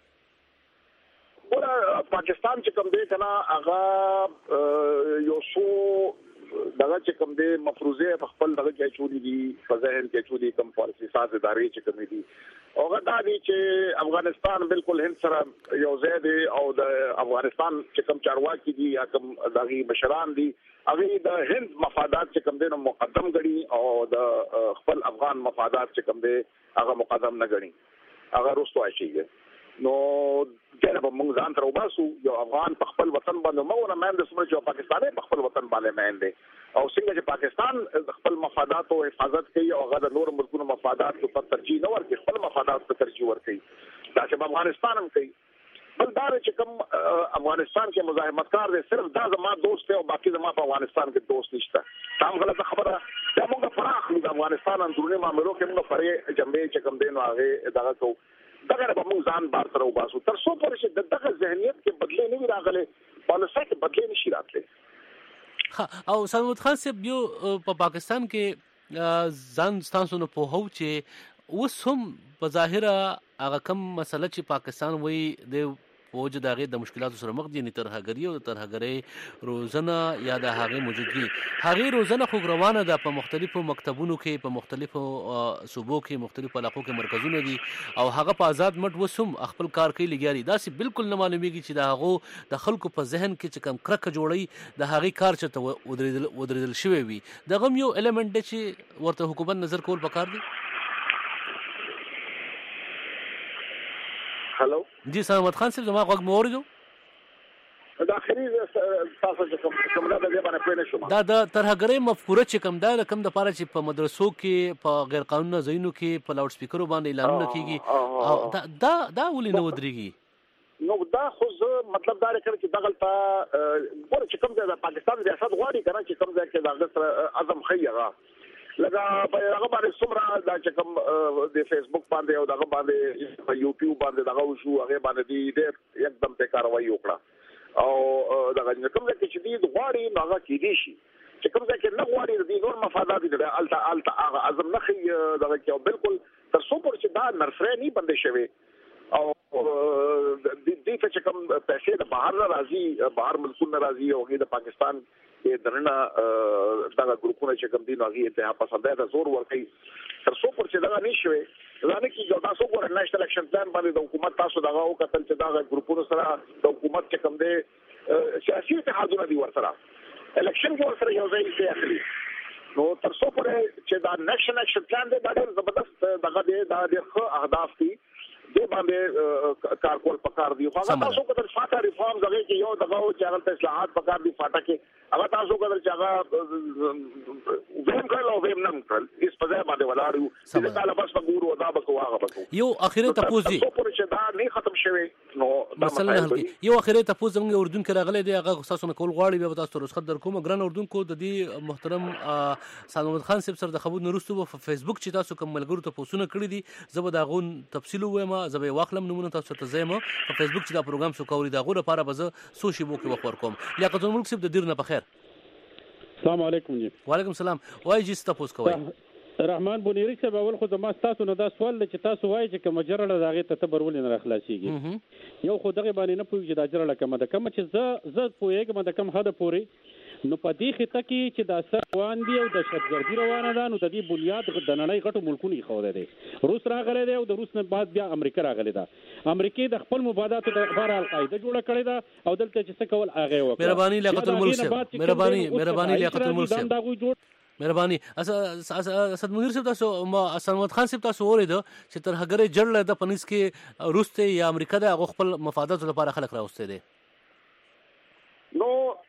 پاکستان چې کوم دی کنه هغه یو څو دغه چې کوم دی مفروضه په خپل دغه کې چولې دي په ذهن کې چولې کوم پالیسي ساز ادارې چې کوم دي هغه دا دي چې افغانستان بالکل هند سره یو ځای دی او د افغانستان چې کوم چارواکي دي یا کوم دغه مشران دي هغه د هند مفادات چې کوم دي نو مقدم غړي او د خپل افغان مفادات چې کوم دي هغه مقدم نه غړي هغه رسوا شي نو کله به موږ ځان تر وباسو یو افغان په خپل وطن باندې مو نه مېند سمره چې پاکستاني په خپل وطن باندې مېند او څنګه چې پاکستان خپل مفادات او حفاظت کوي او هغه د نور ملکونو مفادات په ترجیح نه ورکړي خپل مفادات په ترجیح ورکړي دا چې افغانستان هم کوي بل دا چې کوم افغانستان کې مزاحمتکار دي صرف دا زما دوست دی او باقي زما په افغانستان کې دوست نشته تام غلطه خبره دا موږ فراخ د افغانستان اندرونی معاملو کې موږ پرې جنبې چې کوم دین هغه دغه کو دغه به موږ ځان بار سره وباسو تر څو پورې چې دغه ذهنیت کې بدلې نه وي راغلي پالیسۍ کې بدلې نشي راتلې او سلمان خان صاحب یو په پاکستان کې ځان ستاسو نه په هو چې اوس هم په ظاهره هغه کم مسله چې پاکستان وایي د فوج د هغې د مشکلاتو سره مخ دي یعنې ترهګري او د ترهګرۍ روزنه یا د هغې موجودګي هغې روزنه خو روانه ده په مختلفو مکتبونو کې په مختلفو صوبو کې مختلفو علاقو کې مرکزونه دي او هغه په آزاد مټ اوس هم خپل کار کوي لګیا دي داسې بالکل نه معلومیږي چې د هغو د خلکو په ذهن کې چې کوم کرکه جوړوي د هغې کار چېرته ودرېدل ودرېدل شوی وي دغه هم یو ایلیمنټ دی چې ورته حکومت نظر کول پکار دي. هلو جی سلامت خان صاحب زما غوږ مې واورېدو دا اخري تاسو چې کوم کوم دا د باندې پوه نه شوم دا د ترهګرۍ مفکوره چې کوم دا کوم د پاره چې په مدرسو کې په غیر قانوني ځایونو کې په لاوډ سپیکرو باندې اعلانونه کیږي او دا دا دا ولې نه ودرېږي نو دا خو مطلب دا لري چې دغه تا ګور چې کوم د پاکستان ریاست غواړي کنه چې کوم ځای کې د اعظم خیره لکه په هغه باندې څومره دا چې کوم د فیسبوک باندې او دغه باندې په یوټیوب باندې دغه وشو هغه باندې دی ډېر یکدم ته کاروایی وکړه او دغه کوم ځای چې دی غواړي هغه کې دي شي چې کوم ځای کې نه غواړي د نور مفادات دي الته الته هغه اعظم نخي دغه کې بالکل تر څو پورې چې دا نرسره نه بندې شوی او د دې چې کوم پیسې د بهر نه راځي بهر ملکونو راځي او د پاکستان کې درنه دغه ګروپونه چې کوم دي نو هغه ته پسنده ده زور ورکړي تر څو پر چې دغه نشوي ځانه کې تاسو ګور نېشنل اکشن پلان باندې د حکومت تاسو دغه او کتل چې دغه ګروپونو سره د حکومت چې کوم دي سیاسي اتحادونه دي ورسره الیکشن کې ورسره یو ځای کې اخلي نو تر څو پر چې دا نېشنل اکشن پلان دی دا ډېر زبردست دغه دی دا ډېر ښه اهداف دي دې باندې کار کول پکار دی خو هغه تاسو کتل فاټا ریفارم دغه کې یو دغه او چې هغه اصلاحات پکار دي فاټا کې هغه تاسو کتل چې هغه ویم کړل او ویم نم کړل اس په ځای باندې ولاړو چې دا بس وګورو دا به کوه هغه به یو اخیری تاسو دي چې دا نه ختم شوی نو مثلا یو اخیری تاسو زموږ اردن کې راغلي دی هغه تاسو نه کول غواړي به تاسو رسخت در کوم ګران اردن کو د دې محترم سلمان خان صاحب سره د خبرو نرسته په فیسبوک چې تاسو کوم ملګرو ته پوسونه کړی دي زبر دا غون تفصیل وایم زبر واخلم نمونه تاسو ته زما په فیسبوک چې دا پروګرام سو کوي دا غوړه لپاره به زه سوشي بو کې وخور کوم لیاقت الملک صاحب د دیرنه په خیر السلام علیکم جی وعلیکم السلام وای جی تاسو کوي رحمان بونیری صاحب اول خو زما تاسو نه دا سوال چې تاسو وایي چې کوم جرړه داغه ته تبرول نه راخلاصيږي یو خو دغه باندې نه پوهیږي چې دا جرړه کومه ده کوم چې زه زه پوهیږم د کوم حد پوري نو په دې خطه کې چې دا سروان دی او د شتګردي روانه ده نو د دې بنیاد د نړۍ غټو ملکونو خو ده دي روس راغلی دی او د روس نه بعد بیا امریکا راغلی ده امریکا د خپل مباداتو د لپاره القاعده جوړه کړې ده او دلته چې څه کول هغه وکړه مهرباني لیاقت الملک صاحب مهرباني مهرباني لیاقت الملک صاحب مهرباني. اسد منیر صاحب تاسو ما اسد محمد خان صاحب تاسو ورېده چې تر هغه جړل د پنځ کې روس ته یا امریکا د خپل مفادات لپاره خلک راوستي دي. نو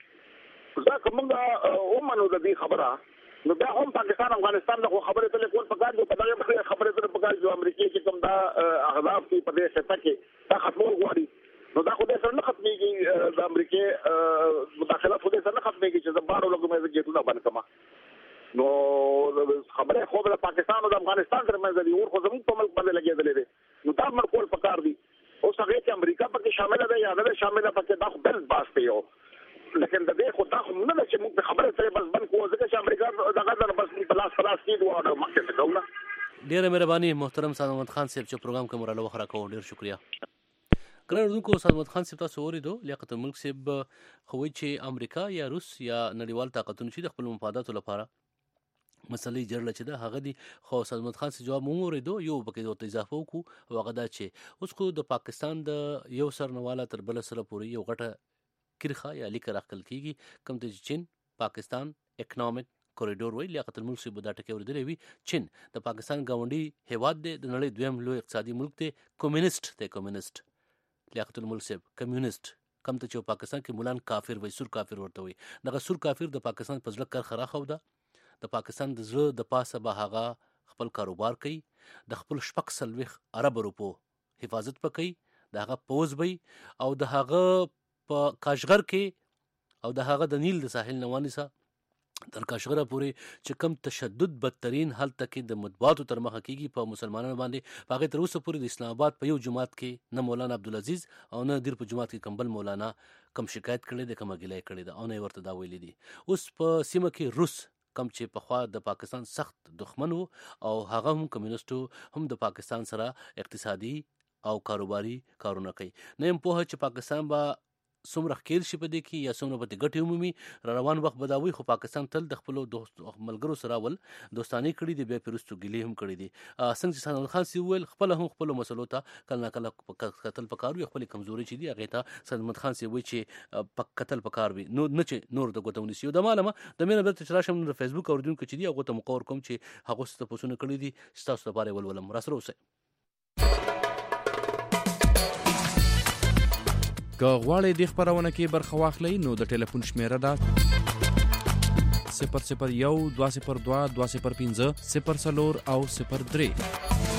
دا کومه ومنو د دې خبره نو بیا هم پاکستان افغانستان د خبره ته کول پکار دي په دغه خبره ته پکار دي امریکا کې کوم دا اهداف کې په دې سطح کې دا ختمول غواړي نو دا خو دې سره نه ختميږي د امریکا مداخله خو دې سره نه ختميږي چې زبارو لګو مې کېدونه باندې کما نو خبره خو د پاکستان او د افغانستان ترمنځ دی او خو زموږ په ملک باندې لګېدلې دي نو دا مرکول پکار دي او څنګه چې امریکا پکې شامل ده یا نه شامل ده پکې دا خو بل باس دی یو لیکن د دې خو دا خو نه چې موږ خبره سره بس بن کوو ځکه چې امریکا دغه نه بس په لاس خلاص کیدو او مخکې څه کوله. ډیره مهرباني محترم سید محمد خان صاحب چې پروګرام کوم راو خره کوو ډیر شکریا. ګران اردوونکو سید محمد خان صاحب تاسو ورېدو لیاقت الملک صاحب خو چې امریکا یا روس یا نړیوال طاقتونو چې د خپل مفاداتو لپاره مسلې جړل چې دا هغه دي خو سید محمد خان صاحب جواب مو ورېدو یو پکې ورته اضافه وکړو او هغه دا چې اوس خو د پاکستان د یو سرنواله تر بل سره پورې یو غټه کرخه یا لیک راخل کیږي کوم چې چین پاکستان اکونومیک کوریډور وی لیاقت الملک صاحب دا ټکی ورېدلې وی چین د پاکستان گاونډي هیواد دی د نړۍ دویم لوی اقتصادي ملک دی کمیونست دی کمیونست لیاقت الملک صاحب کمیونست کم ته چې پاکستان کې مولان کافر وي سور کافر ورته وي دغه سور کافر د پاکستان په ځل کر خراخو ده د پاکستان د زړه د پاسه به هغه خپل کاروبار کوي د خپل شپږ سلويخ عرب روپو حفاظت پکې د هغه پوز وي او د هغه په کاشغر کې او د هغه د نیل د ساحل نوانیسا تر کاشغره پورې چې کم تشدد بدترین حل تکي د مطبوعاتو تر مخه کیږي په مسلمانانو باندې هغه تر اوسه پورې د اسلام آباد په یو جماعت کې نه مولانا عبدالعزيز او نه دیر په جماعت کې کمبل مولانا کم شکایت کړي د کومه ګلای کړي دا او نه ورته دا ویلي دي. اوس په سیمه کې روس کم چې په خوا د پاکستان سخت دښمن وو او هغه هم کمیونستو هم د پاکستان سره اقتصادي او کاروباري کارونه کوي. نه هم په چې پاکستان با څومره خیر شي په دې کې یا څومره په دې ګټې عمومي روان وخت بداوي خو پاکستان تل د خپل دوست ملګرو سره ول دوستانه کړي دي بیا پیرستو ګلې هم کړي دي. څنګه چې سید خان سی ویل خپل هم خپل مسلو ته کله کله قتل پکارو خپل کمزوري چي دي هغه ته سید محمد خان سی وی چې په قتل پکار وي نو نه چې نور د ګوتونی سیو د معلومه د مینه د تراشم د فیسبوک اوردونکو چې دی هغه ته مقور کوم چې هغه ست پوسونه کړی دي تاسو لپاره ولولم راسره اوسه. که غواړئ د خبرونه کې برخه واخلئ نو د ټلیفون شمیره ده صفر صفر یو دوه صفر دوه دوه صفر پنځه صفر څلور او صفر درې.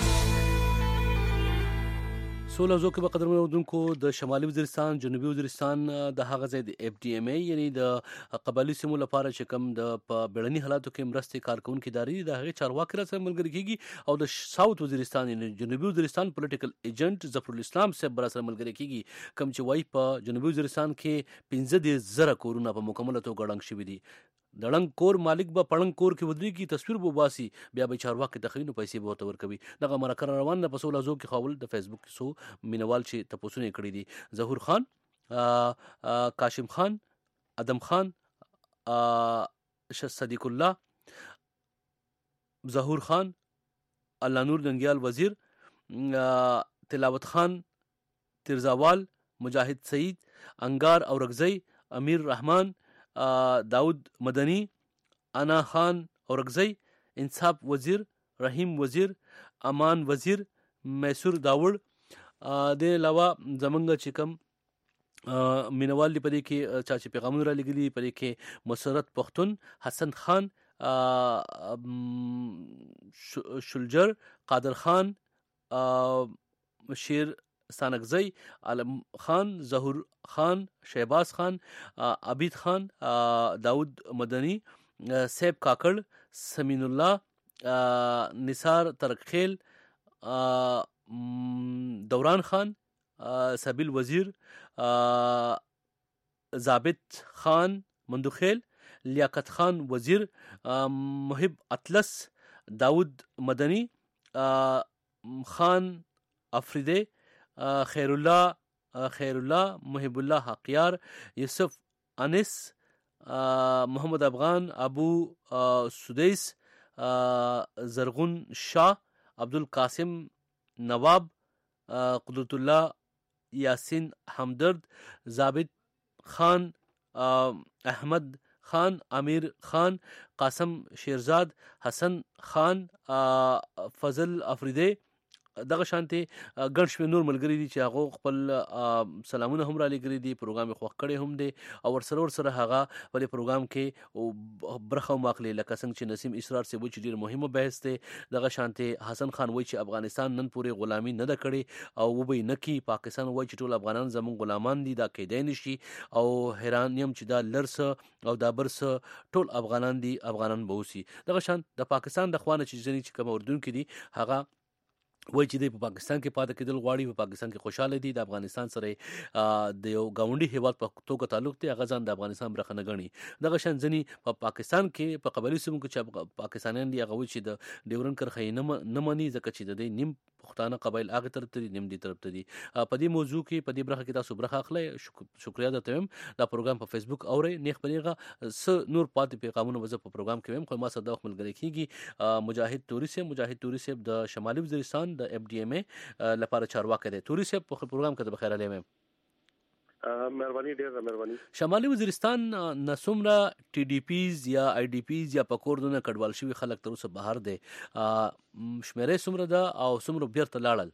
سوله زو کې به قدرمنو اردوونکو د شمالي وزیرستان جنوبي وزیرستان د هغه ځای د اف ډي ام ای یعنی د قبایلي سیمو لپاره چې کوم د په بیړني حالاتو کې مرستې کارکونکو ادارې د هغه چارواکي سره ملګری کیږي او د ساوث وزیرستان یعنی جنوبي وزیرستان پولیټیکل ایجنټ ظفر الاسلام صاحب سره ملګری کیږي کوم چې وایي په جنوبي وزیرستان کې پنځه زره کورونه په مکمله توګه ړنګ شوي دي. د ړنګ کور مالک به پړنګ کور کې ودرېږي تصویر به باسي بیا به چارواکي د خینو پیسې به ورته ورکوي. دغه مرکه روان ده په سوله زو کې خاول د فیسبوک سو مینوال چې تپوسونه کړی دي. ظهور خان کاشم خان ادم خان صدیق الله ظهور خان الله نور دنګیال وزیر تلاوت خان ترزاوال مجاهد سعید انگار اورگزئی امیر رحمان داود مدنی انا خان اورگزئی انصاف وزیر رحیم وزیر امان وزیر میسور داوړ د علاوه زمونږ چې کوم مینوال په دې کې چا چې پیغامونه را لګلي په دې کې مسرت پختون حسن خان شلجر قادر خان شیر سانکزئی عالم خان ظهور خان شہباز خان عبید خان داود مدنی سیب کاکڑ سمین اللہ نثار ترکخیل دوران خان سبیل وزیر ضابط خان مندوخیل لیاقت خان وزیر محب اطلس داود مدنی خان افریدے خیر الله خیر الله محب الله حقیار یوسف انس محمد افغان ابو سدیس زرغون شاه عبدالقاسم نواب قدرت الله یاسین همدرد ضابط خان احمد خان، امیر خان، قاسم شیرزاد، حسن خان، فضل افریدی، دغه شانتي ګڼ شمېر نور ملګري دي چې هغه خپل سلامونه هم را لګري دي، پروګرام خوښ کړي هم دي او ورسره ورسره هغه په دې پروګرام کې برخه واخلي، لکه څنګه چې نسیم اسرار سی وایي چې ډېر مهمه بحث دی. دغه شانتي حسن خان وایي چې افغانستان نن پورې غلامي نه ده کړې او وبې نه کی. پاکستان وایي چې ټول افغانان زموږ غلامان دي، دا کېدای نشي او حیران یم چې دا لرس او دا برس ټول افغانان دي، افغانان به اوسي. دغه شان د پاکستان د خوانه چې ځنې چې کوم اردن کې دي هغه وایي چې دی په پاکستان کې پاتې کېدل غواړي، په پاکستان کې خوشاله دي، د افغانستان سره د یو ګاونډي هیواد په توګه تعلق دی، هغه ځان د افغانستان برخه نه ګڼي. دغه شان ځینې په پاکستان کې په قبایلي سیمو کې چې پاکستانیان دي هغه وایي چې د ډیورنډ کرښه یې نه مني ځکه چې د دې نیم پښتانه قبایل هغه طرف ته دي، نیم دې طرف ته دي. په دې موضوع کې په دې برخه کې تاسو برخه اخلئ، شکریا درته وایم. دا پروګرام په فیسبوک اورئ، نیغ په نیغه څه نور پاتې پیغامونه به زه په پروګرام کې وایم، خو ما سره د وخت ملګری کېږي مجاهد توري صاحب. مجاهد توري صاحب د شمالي وزیرستان د اف ډي ایم اے لپاره چارواکي دی. توري صاحب په پروګرام کې د بخیر علی مې مهرباني، ډېره مهرباني. شمالي وزیرستان نسومره ټي ډي پیز یا آی ډي پیز یا پکوردونه کډوال شوي خلک تر اوسه بهر دی، شمیرې څومره ده او څومره بیرته لاړل؟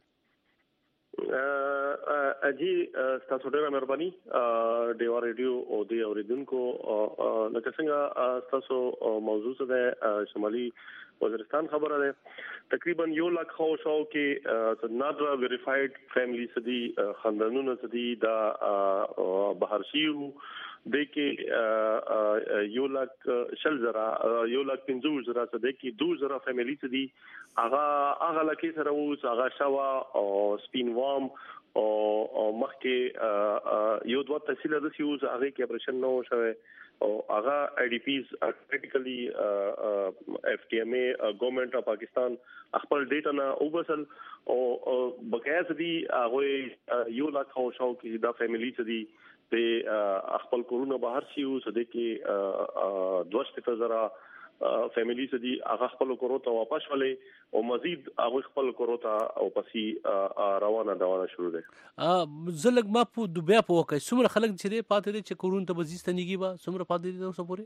اجي تاسو ډېره مهرباني ډیوا ریډیو او د اوریدونکو، لکه څنګه تاسو موضوع څه ده شمالي وزیرستان خبره ده، تقریبا یو لک خو شو کې نادرا ویریفاید فیملی سدي خاندانونه سدي دا بهر شيو د کې یو لک شل زرا یو لک پنځه زرا سدي کې دو زرا فیملی سدي هغه هغه لکه سره اوس هغه شوا او سپین وام او مخکې یو دوه تحصیل د سیوز هغه کې اپریشن نو شوه او هغه آی ډي پیز پریکټیکلی اف ټي ایم اے ګورنمنت اف پاکستان خپل ډیټا نه وبسل او بقایا سدي هغه یو لاک خو شو کې دا فیملی سدي په خپل کورونه بهر شيو سده کې دوه زره فیملی سدي هغه خپل کورو ته واپس ولې او مزید هغه خپل کورو ته او پسې روانه روانه شروع ده. زلګ ما په دوبیا په وکه څومره خلک چې پاتې دي چې کورونه ته بزیستنیږي با څومره پاتې دي تاسو پورې؟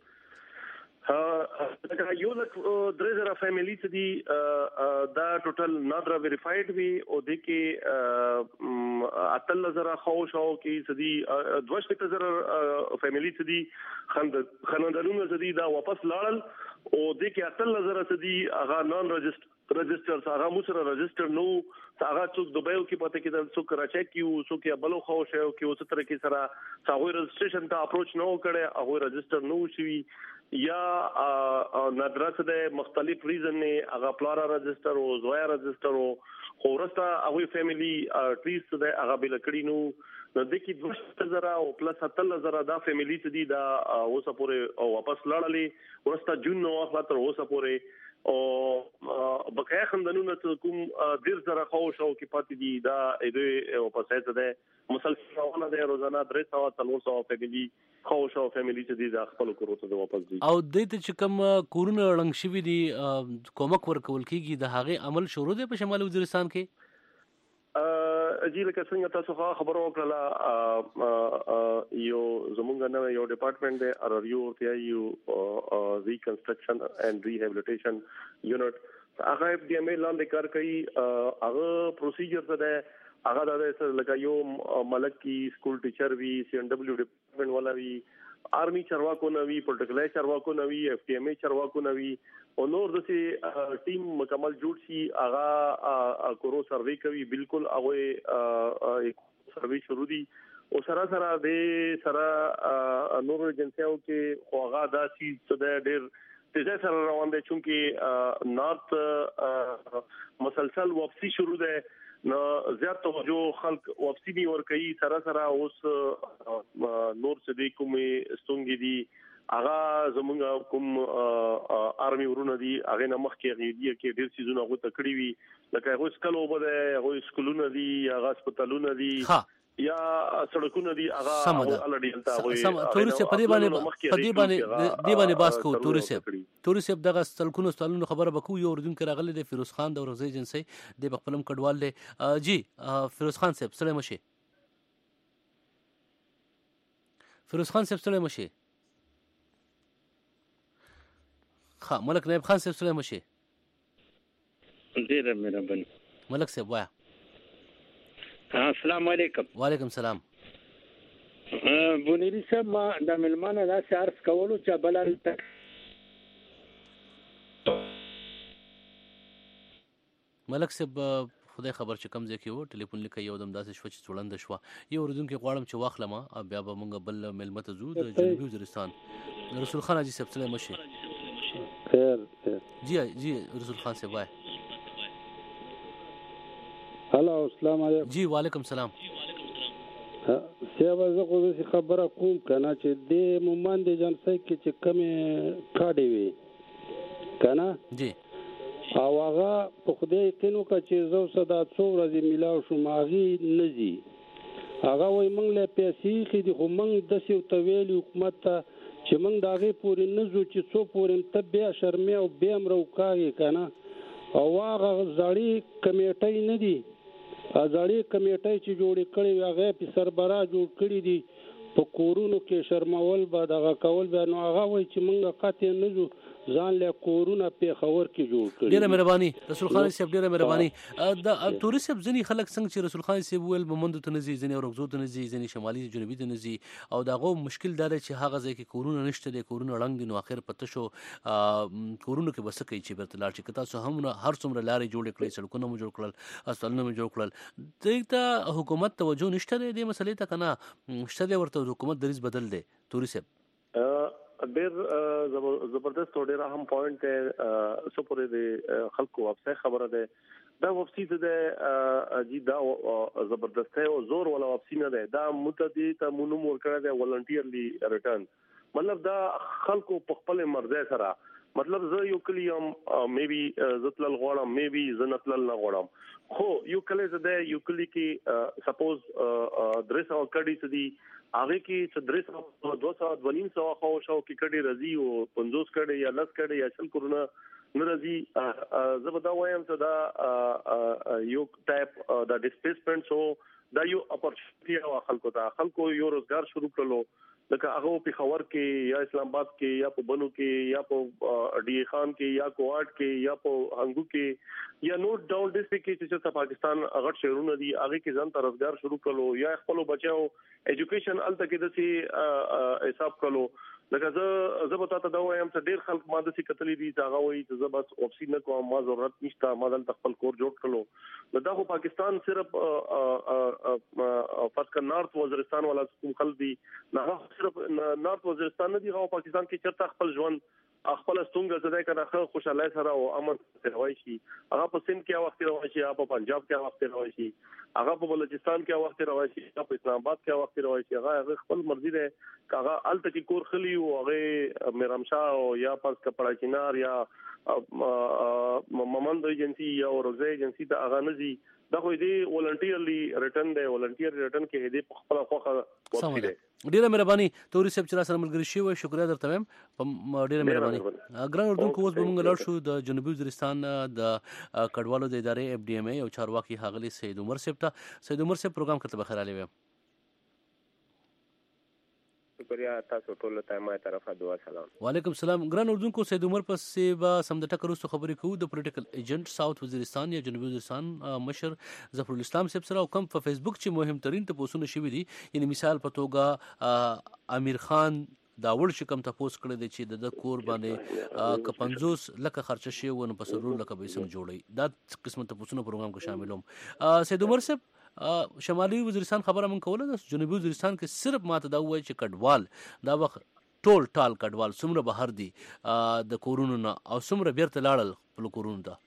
ها یو لک درې زره فیملی سدي دا ټوټل نادرا ویریفاید وی او د کې اتل زره خو شو کې سدي دوه زره فیملی سدي خاندانونه سدي دا واپس لاړل او د کې اتل زره سدي هغه نان رجستر رجستر هغه مو سره رجستر نو هغه څوک دوبایو کې پته کېدل څوک کراچۍ کې او څوک بلو خو شو کې اوس تر کې سره هغه رجستریشن ته اپروچ نو کړي هغه رجستر نو شي یا نادرس د مختلف ریزن نه هغه پلارا رجستر او زویا رجستر او خورستا هغه فیملی ټریس د هغه بل کړي نو نو د کې دوه زره او پلس اتل زره دا فیملی ته دي دا اوسه پورې واپس لاړلې ورستا جون نو وخت تر اوسه پورې او بقایا خاندانونه کوم ډیر زره خو شو کې پاتې دي دا ایدو او پسې ده مسلسل روانه ده روزانه درې سو څلور سو فیملی خو شو فیملی ته دي دا خپل کورو ته واپس دي او د دې چې کوم کورونه رنګ شوی دي کومک ورکول کیږي د هغه عمل شروع دی په شمالي وزیرستان کې؟ اجي لکه څنګه تاسو خبرو وکړه یو زمونږ نو یو ډپارټمنټ دی ار یو تی یو ریکنسټرکشن اینڈ ریهابلیټیشن یونټ هغه اف ډي ایم اے لاندې کار کوي هغه پروسیجر څه ده هغه د لکه یو ملک کی سکول ټیچر وی سی ان ډبلیو ډپارټمنټ والا وی آرمی چرواکو نوی پروتوکولر چرواکو نوی اف ټي ایم اے چرواکو نوی او نور د سي ټیم مکمل جوړ شي هغه کورو سروي کوي بالکل هغه سروي شروع دي او سره سره د سره نور ایجنسیو کې هغه دا سي څه ډېر تیزه سره روان دي چې نارت مسلسل واپسی شروع ده نو زیات توجه خلق واپسی دی ور کوي سره سره اوس نور څه دی کومې ستونګې دي هغه زمونږ کوم آرمي ورونه دي هغه نه مخ کې غوډي کې ډېر سيزونه غو تکړی وي لکه هغه سکلو بده هغه سکولونه دي هغه هسپتالونه دي یا سړکونه دي هغه الډي انت هغه سم تورسه په دې باندې په دې باندې دې باندې باس کو تورسه تورسه دغه سړکونو ستالونو خبره بکو یو اردن کې راغله د فیروز خان د ورغزي جنسي د بخپلم کډوال له جی فیروز خان صاحب سلام شي فیروز خان صاحب سلام شي ها ملک نایب خان صاحب سلام شي ډیره مهرباني ملک صاحب وایا السلام علیکم. وعلیکم سلام. بونیری صاحب ما د ملمانه دا عرض کولو چې بلل ملک صاحب خدای خبر چې کم ځای کې و ټلیفون لیکه یو دم داسې شو چې څوړنده شوه. یو اردوونکي غواړم چې واخلم بیا به مونږ بل مېلمه ته ځو د جنوبي وزیرستان. رسول خان حاجي صاحب سلام شي. خیر خیر. جی جی رسول خان صاحب وای. هلو السلام علیکم. جی وعلیکم سلام. سیابه زه خو داسې خبره کوم که نه چې دې مومن د جنسۍ کې چې کمې کاډې وي که نه جی او هغه په خدای یقین وکړه چې زه اوسه دا څو ورځې میلاو شوم هغې نه ځي. هغه وایي موږ له پیسې ایښې دي خو موږ داسې ورته ویلي حکومت ته چې موږ د هغې پورې نه ځو چې څو پورې ته بیا شرمې او بیا هم راوکاږې که نه او هغه زړې کمیټۍ نه دي ازاړي کمیټې چې جوړې کړې وي هغه په سربراه جوړ کړې دي په کورونو کې شرمول به دغه کول به نو هغه وایي چې موږ قطع نه ځو ځان له کورونه پېښور کې جوړ کړي. ډېره مهرباني رسول خان صاحب ډېره مهرباني. د توري صاحب ځینې خلک څنګه چې رسول خان صاحب ویل بمندو ته نه ځي ځینې اورګزو ته نه ځي ځینې شمالي جنوبي ته نه ځي او د هغو مشکل دا دی چې هغه ځای کې کورونه نشته دی کورونه ړنګ دي نو اخر پته شو کورونو کې به څه کوي چې بیرته لاړ شي که تاسو هم هر څومره لارې جوړې کړئ سړکونه مو جوړ کړل اسپتالونه مو جوړ کړل دې ته حکومت توجه نشته دی دې مسلې ته که نه شته دی ورته حکومت دریځ بدل دی توري صاحب؟ ډېر زبردست او ډېر اهم پوینټ دی څه پورې د خلکو واپسۍ خبره ده دا واپسي ده جی دا زبردست او زور ولا واپسي نه ده دا متدي ته مونږ ورکړه ده ولنټیرلی ریټرن مطلب دا خلکو په خپل مرزه سره مطلب زه یو کلی ام میبي زتل غوړم میبي زنتل نه غوړم خو یو کلی زده یو کلی کې سپوز درس او کډی سدي هغه کې څه درس او دوه سو ونیم سو خو شو کې کډی رضی او پنځوس کډی یا لس کډی یا شل کورونه نرضی زبدا وایم ته دا یو ټایپ دا ډیسپلیسمنت سو دا یو اپورچونټی او خلکو ته خلکو یو روزګار شروع کړلو لکه هغه په خبر کې یا اسلام آباد کې یا په بنو کې یا په ډی خان کې یا کوټ کې یا په هنګو کې یا نوټ ډاون ډیسټریکټ کې چې پاکستان هغه شهرونه دي هغه کې ځان ته روزګار شروع کړلو یا خپل بچو ایجوکیشن الته کې دسي حساب کړلو لکه زه زه به تاسو دا وایم چې ډېر خلک ماده سي کتلې دي هغه وایي چې زه بس اوپسي نه کوم ما ضرورت نشته ما دلته خپل کور جوړ کړلو نو دا خو پاکستان صرف فرض کړه نارث وزیرستان والا کوم خلک دي نه صرف نارث وزیرستان نه دي هغه پاکستان کې چرته خپل ژوند خپل ستونګه زده کنه خو خوشاله سره او امن سره وای شي هغه په سند کې وخت راوي شي هغه په پنجاب کې وخت راوي شي هغه په بلوچستان کې وخت راوي شي هغه په اسلام آباد کې وخت راوي شي هغه خپل مرزي ده هغه الته کې کور خلی او هغه میرامشاه او یا پاس کپڑا چینار یا ممند ایجنسی یا اورزه ایجنسی ته هغه نزي دا خو دې ولنټیرلی ریټرن دی ولنټیر ریټرن کې دې خپل خوخه وخت دی. ډیره مهرباني توري صاحب چې سره ملګری شي او شکریا درته وایم ډیره مهرباني. ګران اردوونکو اوس به موږ لاړ شو د جنوبي وزیرستان د کډوالو د ادارې اف ډي ام ای او چارواکي ښاغلي سید عمر صاحب ته. سید عمر صاحب پروګرام کته بخیر علي ویم. شکریہ تاسو ټول ته ما طرفه دعا سلام. وعلیکم السلام. ګران اردوونکو سید عمر پسې به سم د ټکر وروسته خبرې کوو د پولیټیکل ایجنټ ساوث وزیرستان یا جنوبي وزیرستان مشر ظفر الاسلام صاحب سره او کم په فیسبوک چې مهم ترین تاسو شوي دي یعنی مثال په توګه امیر خان دا وړ چې کم تاسو کړی دی چې د کور باندې ک پنځوس لکه خرچه شي ونه په سرور لکه به سم جوړي دا قسمه تاسو پروګرام کې شاملوم. سید عمر صاحب شمالي وزیرستان خبره من کوله د جنوبي وزیرستان کې صرف ماته دا وایي چې کډوال دا وخت ټول ټال کډوال څومره بهر دي د کورونو نه او څومره بیرته لاړل په کورونو ته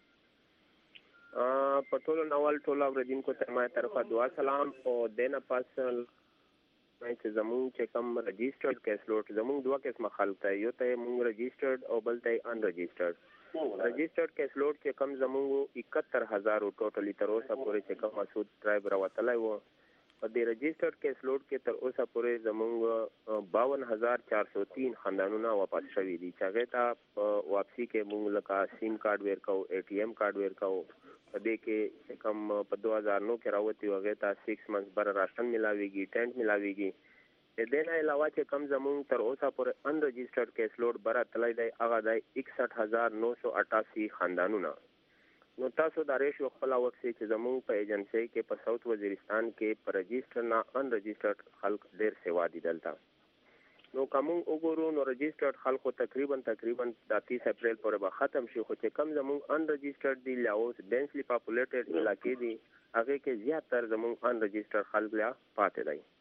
په ټولو نوال ټول اوریدونکو ته ما طرفه دعا سلام او دینه پاس چې زموږ چې کوم رجسټرډ کیس لوټ زموږ دوه قسمه خلک ته یو ته موږ رجسټرډ او بل ته ان رجسټرډ رجسټرډ کیس لوټ چې کم زموږ اکہتر ہزار ټوټلی تر اوسه پورې چې کوم مسعود ټرایب راوتلای وو په دې رجسټرډ کیس لوټ کې تر اوسه پورې زموږ باون ہزار چار سو تین خاندانونه واپس شوي دي چې هغه ته واپسی کې موږ لکه سیم کارت ورکاو اے ټی ایم کارت ورکاو په دې کې کم په دو ہزار نو کې راوتی هغه ته سکس منث بر راشن ملاويږي ټینټ ملاويږي د دې نه علاوه چې کم زمونږ تر اوسه پورې ان رجسټرډ کیس لوډ بره تللی دی هغه دی اکسٹھ ہزار نو سو اٹاسی خاندانونه. نو تاسو دا ریشیو خپل وکسي چې زمونږ په ایجنسی کې په ساوث وزیرستان کې په رجسټر نه ان رجسټرډ خلک ډیر سیوا دي دلته. نو کوم وګورو نو رجسټرډ خلکو تقریبا تقریبا د تیس اپریل پورې به ختم شي، خو چې کم زمونږ ان رجسټرډ دي لاوس ډینسلی پاپولیټډ علاقې دي هغه کې زیاتره زمونږ ان رجسټرډ خلک لا پاتې دي.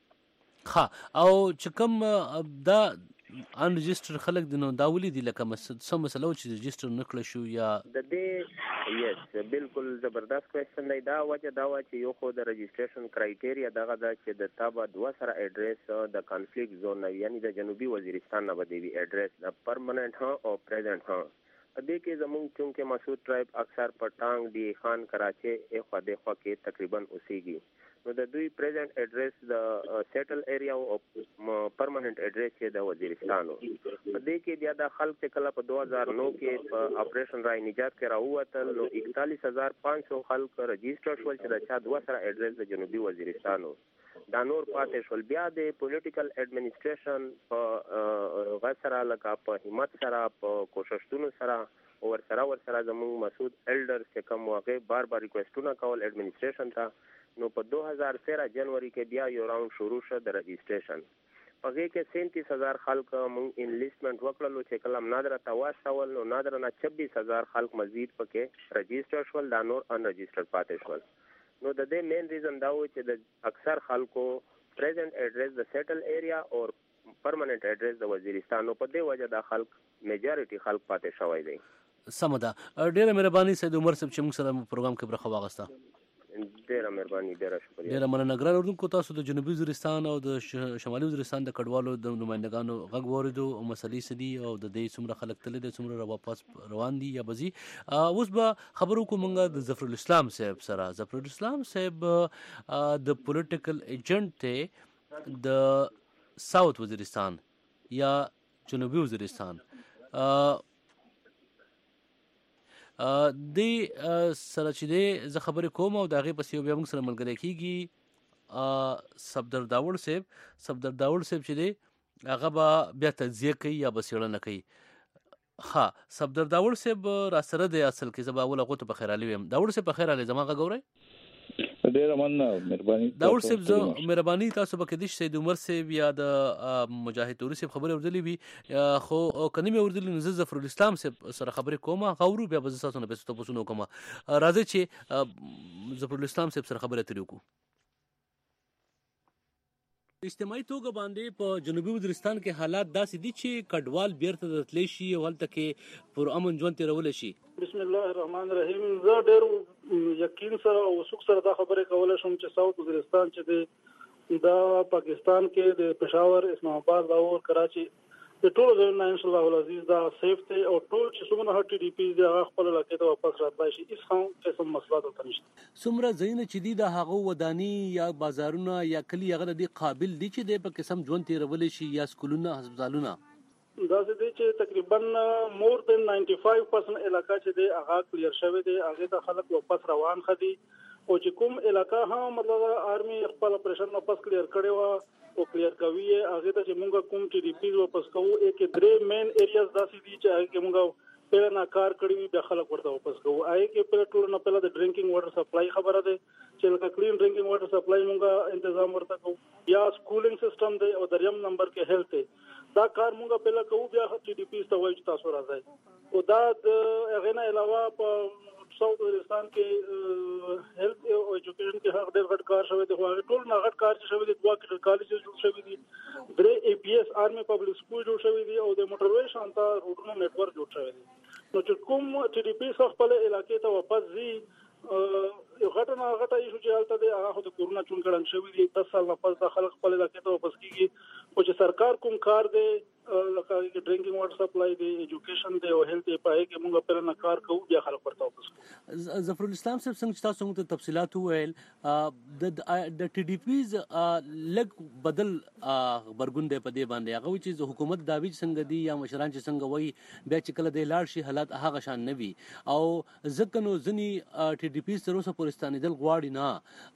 ها او چې کوم دا ان رجسټر خلک د نو دا ولې دي لکه سم مسله چې رجسټر نکړه شو یا د دې یس بالکل زبردست کوېسچن دی. دا وجه دا و چې یو خو د رجسټریشن کرایټیریا دغه دا چې د تابه دوه سره اډریس د کانفلیکټ زون نه یعنی د جنوبي وزیرستان نه به دی اډریس د پرمننٹ ها او پریزنٹ ها. په دې کې زموږ چونکه مسعود ټرایب اکثر پټانګ دی خان کراچي اخوا د خوا کې تقریبا اوسېږي، نو د دوی پریزنٹ اډریس د سیټل ایریا او پرمننٹ اډریس چې د وزیرستانو. په دې کې بیا د خلک چې کله په دوه هزار نو کې په اپریشن رای نجات کې راووتل نو اکتالیس هزار پانچ سو خلک رجسټر شول چې د چا دوه سره اډریس د جنوبي وزیرستانو. دا نور پاتې شول. بیا د پولیټیکل اډمنسټریشن په غسره لکه په همت سره په کوششونو سره ور سره ور سره زموږ مسعود ایلډر چې کوم واقع بار بار ریکوېسټونه کول اډمنسټریشن ته، نو په دو هزار تیرہ جنوري کې بیا یو راوند شروع شو د رجسټریشن. په هغې کې سینتیس هزار خلک مونږ انلیسټمنټ وکړلو چې کله نادره ته واستول نو نادره نه چھبیس هزار خلک مزید پکې رجسټر شول، دا نور ان رجسټر پاتې شول. نو د دې مین ریزن دا و چې د اکثر خلکو پریزنٹ ایڈریس د سیټل ایریا او پرمننٹ ایڈریس د وزیرستان، نو په دې وجه دا خلک میجارټي خلک پاتې شوی دی. سمه ده. ډېره مهرباني سید عمر صاحب چې موږ سره پروګرام کې برخه واخیسته. ډیره مهرباني، ډیره شکریہ. ډیره مننه. ګران اردوونکو، تاسو د جنوبي وزیرستان او د شمالي وزیرستان د کډوالو د نمائندګانو غږ واورېدو او مسلې څه دي او د دې څومره خلک تللي دي، څومره واپس روان دي یا به ځي. اوس به خبرو کوو موږ د ظفرالاسلام صاحب سره. ظفرالاسلام صاحب د پولیټیکل ایجنټ دی د ساوث وزیرستان یا جنوبي وزیرستان. د سره چې دی زه خبرې کوم او د هغې پسې یو بیا موږ سره ملګری کېږي صفدر داوړ صاحب. صفدر داوړ صاحب چې دی هغه به بیا تجزیه کوي یا به څېړنه کوي. ها صفدر داوړ صاحب را سره دی اصل کې. زه به اول هغو ته په خیر علي ویم. داوړ صاحب په خیر علي، زما غږ اورئ؟ ډیره مننه، مهرباني. داوړ صاحب زه مهرباني تاسو به کېدای شي سید عمر صاحب یا د مجاهد توري صاحب خبرې اورېدلې وي، خو که نه مې اورېدلې نو زه ظفرالاسلام صاحب سره خبرې کوم، هغه اورو بیا به زه تاسو نه بیا څه تپوسونه وکړم. راځئ چې ظفرالاسلام صاحب سره خبرې اترې وکړو. اجتماعي توګه باندې په جنوبي وزیرستان کې حالات داسې دي چې کډوال بیرته راتلی شي او هلته کې پر امن ژوند تېرولی شي. بسم الله الرحمن الرحیم. زه ډېر یقین سره او وثوق سره دا خبرې کولی شم چې ساوث وزیرستان چې دی دا پاکستان کې د پېښور، اسلام آباد، لاهور، کراچي د ټولو ځایونو نه انشاءالله العزیز دا سیف دی او ټول چې څومره هر ټي ډي پي دي هغه خپل علاقې ته واپس راتلی شي. هېڅ هم قسم مسله دلته نشته. څومره ځایونه چې دي د هغو وداني یا بازارونه یا کلي هغه د دې قابل دي چې دی په قسم ژوند تېرولی شي یا سکولونه، هسپتالونه؟ داسې دی چې تقریبا مور دین ناینټي فایو پرسنټ علاقه چې دی هغه کلیر شوی دی، هغې ته خلک واپس روان ښه دي. او چې کوم علاقه هم مطلب آرمي خپل اپریشن واپس کلیر کړی وه او کلیر کوي یې، هغې ته چې موږ کوم ټي ډي پیز واپس کوو کې درې مین ایریاز داسې دي چې هغې کې موږ پهله نه کار کړي وي، بیا خلک ورته واپس کوو. هغې کې پهله ټولو نه پهله د ډرنکینګ واټر سپلای خبره دی چې لکه کلین ډرنکینګ واټر سپلای موږ تنظیم ورته کوو، بیا سکولینګ سیسټم دی او دریم نمبر کې هیلث دی. دا کار موږ پهله کوو، بیا ټي ډي پیز ته وایو چې تاسو راځئ. او دا د هغې نه علاوه په ساوث وزیرستان کې هیلث او ایجوکیشن کې هغه ډېر غټ کار شوی دی، خو هغې ټول نه غټ کار چې شوی دی دوه کالجز جوړ شوي دي، درې اے پي ایس آرمي پبلک سکول جوړ شوي دي او د موټروې شانته روډونو نیټورک جوړ شوی دی. نو چې کوم ټي ډي پي څخه خپل علاقې ته واپس ځي، یو غټه نه غټه ایشو چې هلته دی هغه خو د کورونا چون کړنګ شوي دي. دس سال نه پس دا خلک خپل علاقې ته واپس کېږي. خو چې سرکار کوم کار دی لکه ډرنکینګ واټر سپلای دی، ایجوکیشن دی او هیلث دی، په هغې کې موږ پهله نه کار کوو، بیا خلک ورته واپس کوو. ظفرالاسلام صاحب څنګه چې تاسو موږ ته تفصیلات وویل، د ټي ډي پیز لږ بدل غبرګون دی په دې باندې، هغه وایي چې حکومت دعوې چې څنګه دي یا مشران چې څنګه وایي بیا چې کله دی لاړ شي حالات هغه شان نه وي. او ځکه نو ځینې ټي ډي پیز تر اوسه پورې ستانېدل غواړي نه.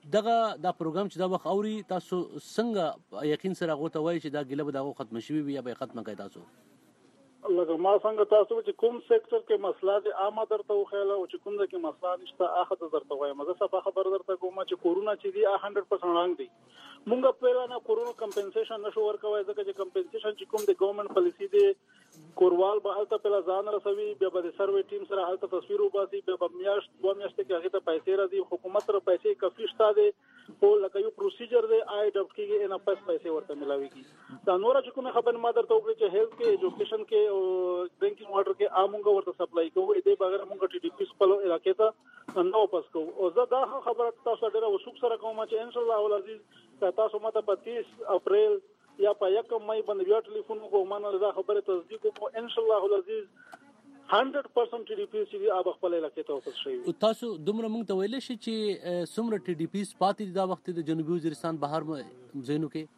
دغه دا پروګرام چې دا وخت اوري تاسو څنګه یقین سره هغه ته وایي چې دا ګیله به دغه ختم شوي وي یا به ختمه کوي تاسو؟ لکه ما څنګه تاسو چې کوم سېکټر کې مسله دي عامه درته وخیاله او چې کوم ځای کې مسله نشته هغه ته درته وایم. زه صفه خبر درته کوم چې کورونا چې دی هغه سل پرسنټ رنګ دی. مونږ په نه کورونا کمپنسیشن نشو ورکوي ځکه چې کمپنسیشن چې کوم د ګورنمنت پالیسی دی کوروال به الته په ځان رسوي بیا به د سروې ټیم سره الته تصویر وباسي بیا په میاشت دوه میاشتې کې هغه ته پیسې راځي. حکومت سره پیسې کافي شته دي او لکه یو پروسیجر دی آی ډاپ کې ان پس پیسې ورته ملاويږي. دا نور چې کومه خبر ما درته وکړي چې هیلث کې ایجوکیشن کې او ډرینکینګ واټر کې امونګه ورته سپلای کوو دې بغیر مونږ ټي ډي پی خپل علاقې ته نو پس کوو. او زه دا خبره تاسو ډیره وسوک سره کوم چې ان شاء الله العزیز تاسو ماته په تیس اپریل یا په یکم مې باندې بیا ټلیفون کوم نه دا خبره تصدیق کوم ان شاء الله العزیز هندرد پرسنټ ټي ډي پی چې اب خپل علاقې ته واپس شي. تاسو دومره موږ ته ویل شي چې څومره ټي ډي پی پاتې دا وخت د جنوبي وزیرستان بهر زینو کې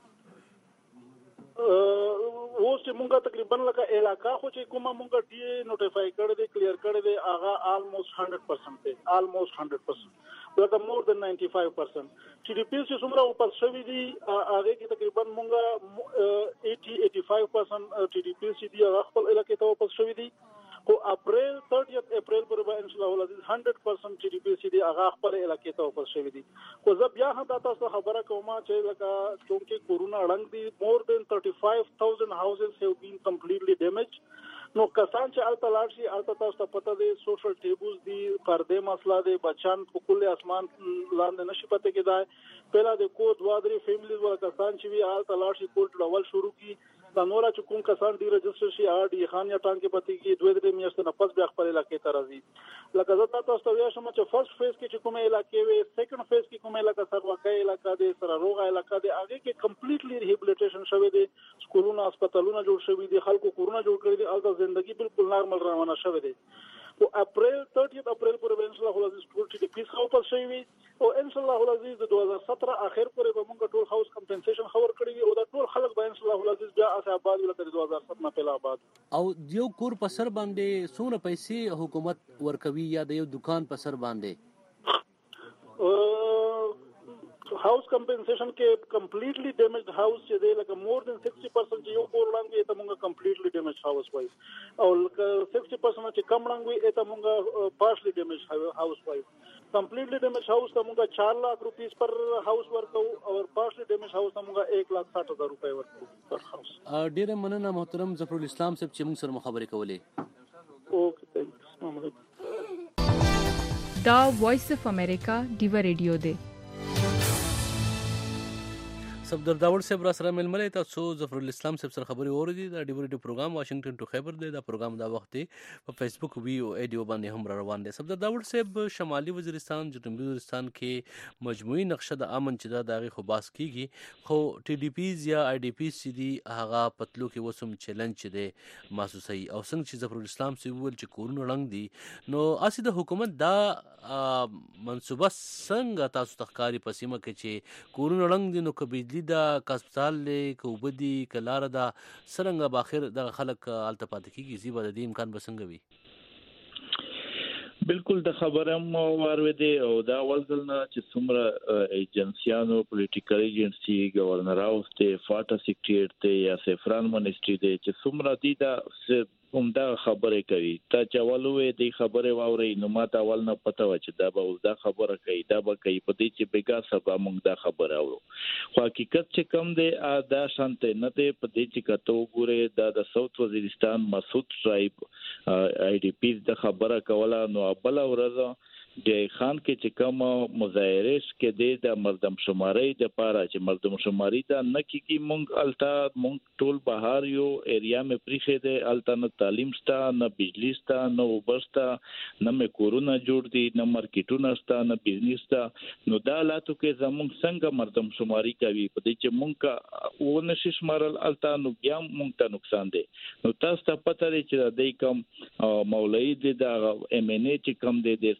اوس چې مونږه تقریبا لکه علاقہ خو چې کومه مونږه ډي نوټیفای کړی دی کلیر کړی دی هغه آلموست هندرد پرسنټ دی آلموست هندرد پرسنٹ لکه مور دین نائنٹی فائیو پرسنٹ ټي ډي پی چې څومره واپس شوی دی هغه کې تقریبا مونږه ایټي ایټي فائیو پرسنٹ ټي ډي پی چې دی هغه خپل علاقې ته واپس شوی دی. خو اپریل تیرټیث اپریل پر به ان شاء الله العزیز هندرد پرسنٹ ټي ډي پی چې دی هغه خپل علاقې ته واپس شوی دی. خو زه بیا هم تاسو خبره کوم چې لکه چونکه کورونا اړنګ دی مور دین thirty five thousand houses have been completely damaged. نو کسان چې الته لاړ شي الته تاسو ته پته دی سوشل ټیبلز دی پردې مسله دی بچان په کله اسمان لاندې نشي پته کېدای پهلا د کو دوا درې فیملیز ول کسان چې وی الته لاړ شي کوټ ډول شروع کی دا نور چې کوم کسان دی رجسټر شي ار ډي خان یا ټانګ کې پته کی دوه درې میاشتې نه پس بیا خپل علاقې ته راځي. لکه زه تاسو ته وایم چې فرست فیز کې چې کومه علاقې وي سیکنډ فیز کې کومه علاقې سره واقع علاقې دي سره روغ علاقې دي هغه کې کمپلیټلی ریهابلیټیشن شوی دی سکولونه هسپتالونه جوړ شوی دي خلکو کورونا جوړ کړی دي الته ژوندۍ بالکل نارمل روانه شوی دی. او اپریل تیرټیث اپریل پر ان شاء الله العزیز ټول ټي پیس خو پس شوی او ان شاء الله العزیز د دوه هزار سत्रह اخر پر به موږ ټول هاوس کمپنسیشن خبر کړی وي او دا ټول خلک به ان شاء الله العزیز بیا اسه آباد ولته دوه هزار سत्रह نه پیلا آباد. او یو کور په سر باندې څومره پیسې حکومت ورکوي یا د یو دکان په سر باندې هاوس کمپنسیشن کې کمپلیټلی ډیمیجډ هاوس چې دی لکه مور دین sixty percent یو کور لاندې ته موږ کمپلیټلی ډیمیجډ هاوس وای او sixty percent چې کم لاندې ته موږ پارشلی ډیمیجډ هاوس وای کمپلیټلی ډیمیجډ هاوس ته موږ चार लाख روپیس پر هاوس ورکو او پارشلی ډیمیجډ هاوس ته موږ एक लाख साठ हज़ार روپے ورکو پر هاوس. ډیره مننه محترم ظفر الاسلام صاحب چې موږ سره خبرې کولې. اوکے ثانک یو. دا وایس اف امریکا دیو ریډیو دی. صفدر داوود صاحب را سره ململې تاسو ظفر الاسلام صاحب سره خبرې اورېدي دا ډیوريټي پروګرام واشنگټن ټو خیبر دی دا پروګرام دا وخت په فیسبوک وی او ایډیو باندې هم روان دی. صفدر داوود صاحب شمالي وزیرستان جنوبي وزیرستان کې مجموعي نقشه د امن چې دا دغه خو باس کیږي خو ټي ډي پیز یا آی ډي پی سي دي هغه پتلو کې وسوم چیلنج دی محسوسي او څنګه چې ظفر الاسلام صاحب ول چې کورونا رنګ دي نو اسی د حکومت دا منصوبه څنګه تاسو تخکاری پسیمه کې چې کورونا رنګ دي نو کبيدلی دا کاسپټال له کوبدي کلار دا سرنګ باخر د خلک التپات کیږي زیبا د امکان بسنګ وي بالکل د خبره مو ورو دي او دا ولدل نه چې څومره ایجنسیانو پولیټیکل ایجنسی گورنر هاوس ته فاټا سیکریټ ته یا سفران منسټری ته چې څومره دي دا همدا خبره کوي تا چاولوې دی خبره واوري نو ماته اول نه پته و چې دا به دا خبره کوي دا به کوي په دې چې بیګا سبا موږ دا خبره اورو خو حقیقت چې کم دی دا شانته نه ته په دې چې کته وګوره دا د ساوث وزیرستان مسعود ټرایب آی ډي پی د خبره کوله نو بل ورځ د خان کې چې کوم مظاهرش کې د مردم شماري د پاره چې مردم شماري دا نه کیږي مونږ التا مونږ ټول بهار یو ایریا مې پریخه ده التا نه تعلیم ستا نه بجلی ستا نه وبستا نه مې کورونا جوړ دي نه مارکیټونه ستا نه بزنس ستا نو دا لاتو کې زمونږ څنګه مردم شماري کوي په دې چې مونږ و نشي شمارل التا نو بیا مونږ ته نقصان دي نو تاسو ته پته لري چې د کوم مولوی د ام ان ای چې کوم د اسلام آباد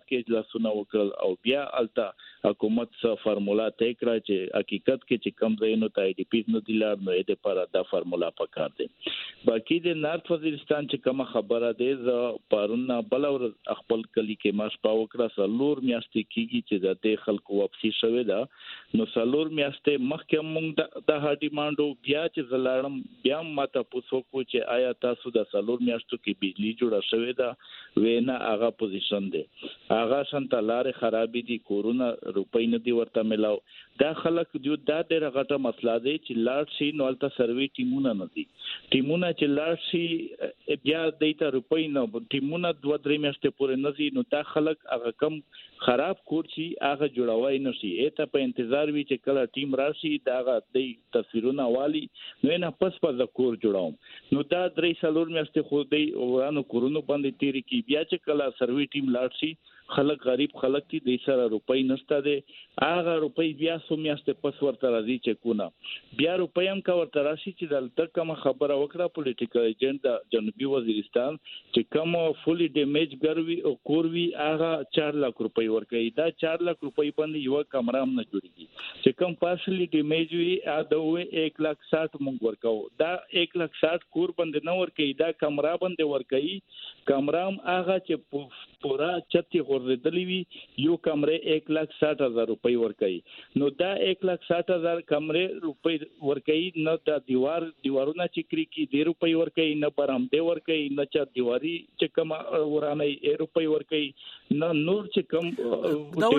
مطبوعات کې اجلاسونه وکړل او بیا الته حکومت څخه فارمولا طے کړه چې حقیقت کې چې کم ځای نو ته آی ډي پی نو دی لار نو دې لپاره دا فارمولا پکار دی. باقي د نارت وزیرستان چې کوم خبره ده ز پرونه بل اور خپل کلی کې ماش پاو کړه سلور میاشتې کیږي چې د دې خلکو واپسی شوه دا نو سلور میاشتې مخکې مونږ د هاټي مانډو بیا چې زلاړم بیا ماته پوښتنه کو چې آیا تاسو د سلور میاشتو کې بجلی جوړه شوه دا وینا هغه پوزیشن دی هغه شنتلار خرابې دي کورونا روپۍ نه دی ورته ملاو دا خلک جو دا ډېر غټه مسله دی چې لاړ شي نو الته سروي ټیمونه نه دي ټیمونه چې لاړ شي بیا دیته روپۍ نه ټیمونه دوه درې میاشتې پورې نه دي نو دا خلک هغه کم خراب کور شي هغه جوړوي نشي اته په انتظار وي چې کله ټیم راشي دا د تصویرونه والی نو نه پس په کور جوړاوم نو دا درې سالور میاشتې خو دی ورانو کورونو باندې تیری کی بیا چې کله سروي ټیم لاړ شي خلک غریب خلک دي د سره روپۍ نشته دي هغه روپۍ بیا سو میاشتې پس ورته راځي چې کونه بیا روپۍ هم کا ورته راشي چې دلته کوم خبره وکړه پولیټیکل ایجنټ د جنوبي وزیرستان چې کوم فولي ډیمیج ګروي او کوروي هغه چار لک روپۍ ورکړي دا چار لک روپۍ باندې یو کمره هم نه جوړیږي چې کوم پارشلی ډیمیج وي ا دوه یک لک ساठ مونږ ورکاو دا یک لک ساठ کور باندې نه ورکړي دا کمره باندې ورکړي کمره هم هغه چې پورا چتی غورځېدلې وي یو کمرې یک لک ساठ هزار روپۍ ورکړي نو دا یک لک ساठ هزار کمرې روپۍ ورکړي نه دا دیوار دیوارونه چې کری کی دی روپۍ ورکړي نه برامدې ورکړي نه چا دیواري چې کوم ورانه ای روپۍ ورکړي نه نور چې کوم دا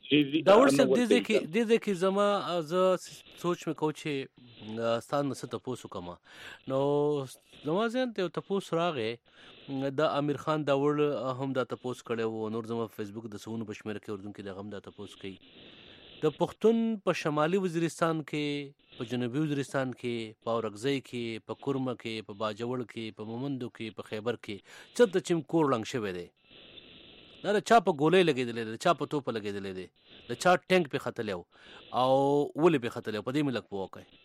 ورسره د دې کې د دې کې زما ز سوچ مې کو چې ستان څه ته پوسو کما نو زما ځان ته ته پوس راغې د امیر خان دا ور هم دا تپوس کړي وو نور زما فیسبوک د سونو بشمیر کې اردن کې لغم دا تپوس کوي د پښتون په شمالي وزیرستان کې په جنوبي وزیرستان کې په اورګزۍ کې په کورمه کې په باجوړ کې په مومندو کې په خیبر کې چې د چم کور لنګ شوی دی دا چا په ګولې لګېدلې ده چا په توپ لګېدلې ده د چا ټینک په خطلې او ولې په خطلې په دې ملک پوکای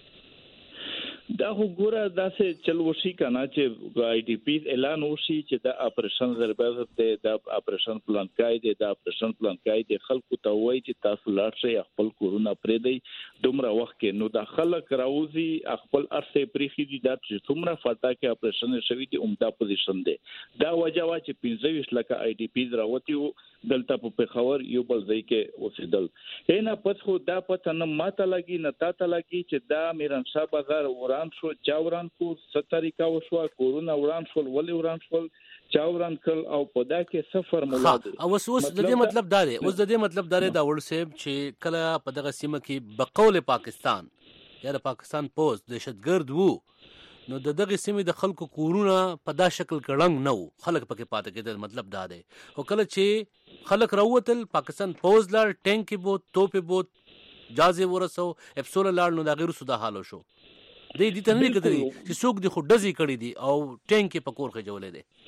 دا خو ګوره داسې چل وشي کنه چې آی ډي پی اعلان وشي چې دا اپریشن ضربه ده دا اپریشن پلان کای دی دا اپریشن پلان کای دی خلکو ته وایي چې تاسو لاړ شئ خپل کورونه پرې دی دومره وخت کې نو دا خلک راوځي خپل ارسه پریخي دي دا چې څومره فاټا کې اپریشن شوی دی عمده پوزیشن دی دا وجه وا چې پنځه ویشت لکه آی ډي پی راوتی دلته په پیښور یو بل ځای کې اوسېدل اینا پس خو دا پته نه ماته لګي نه تاته لګي چې دا میرانشاه بازار وران شو چاوران کو ستاریکا وشو کورونا وران شو ولې وران شو چاوران کل او په دا کې سفر مولا دي او اوس اوس د دې مطلب دا دی اوس د دې مطلب دا دی دا ور سیب چې کله په دغه سیمه کې بقول پاکستان یا د پاکستان پوز دهشتګرد وو نو د دغه سیمې د خلکو کورونا په دا شکل کړنګ نو خلک پکې پاتې کېدل مطلب دا دی او کله چې خلک راوتل پاکستان پوز لار ټینک بو توپ بو جازي ورسو افسول لار نو دا غیر سودا حالو شو دې دې ته نه کېدلی چې څوک د خو ډزي کړی دي او ټینک په کور کې جوړې دي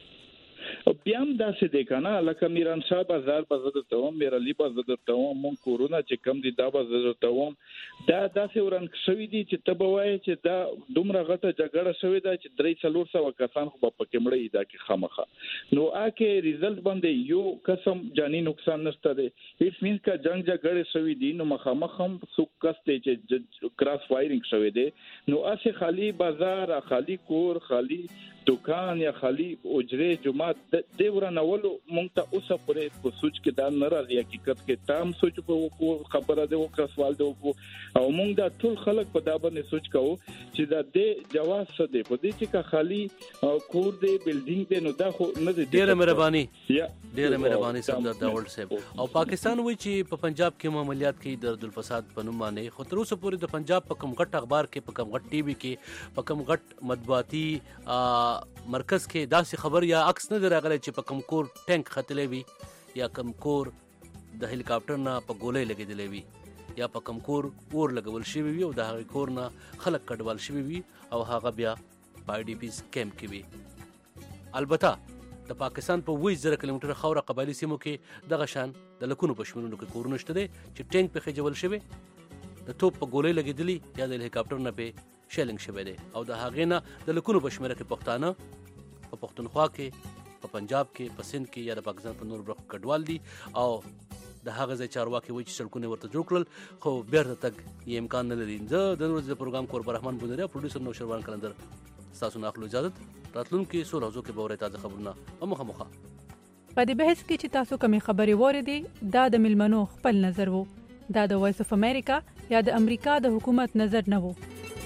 بیا هم داسې دی کنه لکه میرانشاه بازار په زړه ته و میرالي په زړه ته و مون کورونا چې کم دي دا په زړه ته و دا داسې ورن شوی دي چې ته به وایې چې دا دومره غټه جګړه شوې ده چې درې څلور سوه کسان خو په کې مړی دا کې خامخه نو اکه ریزلټ باندې یو قسم جانی نقصان نشته دی اټ مینز کا جنگ جګړه شوی دي نو مخامخ هم څوک کسته چې کراس فایرینګ شوی دی نو اسه خالی بازار خالی کور خالی دکان یا خالی اجره جمعه د ورانولو مونږ ته اوسه پرې په سوچ کې دا نه راځي حقیقت کې تام سوچ په خبره دی او سوال دی او مونږ دا ټول خلک په دا باندې سوچ کوو چې دا د جواز څه دی په دې چې کا خالی کور دی بلډینګ دی نو دا خو نه دی ډیره مهرباني ډیره مهرباني سمدار داول صاحب او پاکستان وی چې په پنجاب کې معاملات کې درد الفساد په نوم باندې خو تر اوسه پورې د پنجاب په کوم غټ اخبار کې په کوم غټ ټي وي کې په کوم غټ مطبوعاتي مرکز کې داسې خبر یا عکس نه راغلی چې په کوم کور ټینک خطلې وي یا کوم کور د هلیکاپټر نه په ګولۍ لګېدلې وي یا په کوم کور اور لګول شوی وي او د هغې کور نه خلک کډوال شوي وي او هغه بیا په آی ډي پیز کیمپ کې وي البته د پاکستان په اووه زره کیلومتره خاوره قبایلي سیمو کې دغه شان د لکونو په شمېرونو کې کورونه شته دی چې ټینک پکې جوړ شوی د توپ په ګولۍ لګېدلي یا د هلیکاپټر نه پې شیلنګ شوی دی او د هغې نه د لکونو په شمېره کې پښتانه په پښتونخوا کې په پنجاب کې په سند کې یا د پاکستان په نور برخو کډوال دي او د هغه ځای چارواکي وایي چې سړکونه ورته جوړ کړل خو بیرته تګ یې امکان نه لري. زه د ورځې د پروګرام کوربه رحمان بونری او پروډوسر نوشروان کلندر ستاسو نه اخلو اجازت. راتلونکي څو ورځو کې به اورئ تازه خبرونه او مخامخ. په دې بحث کې چې تاسو کومې خبرې واورېدې دا د ملمنو خپل نظر وو. دا د وایس اف امریکا یا د امریکا د حکومت نظر نه وو.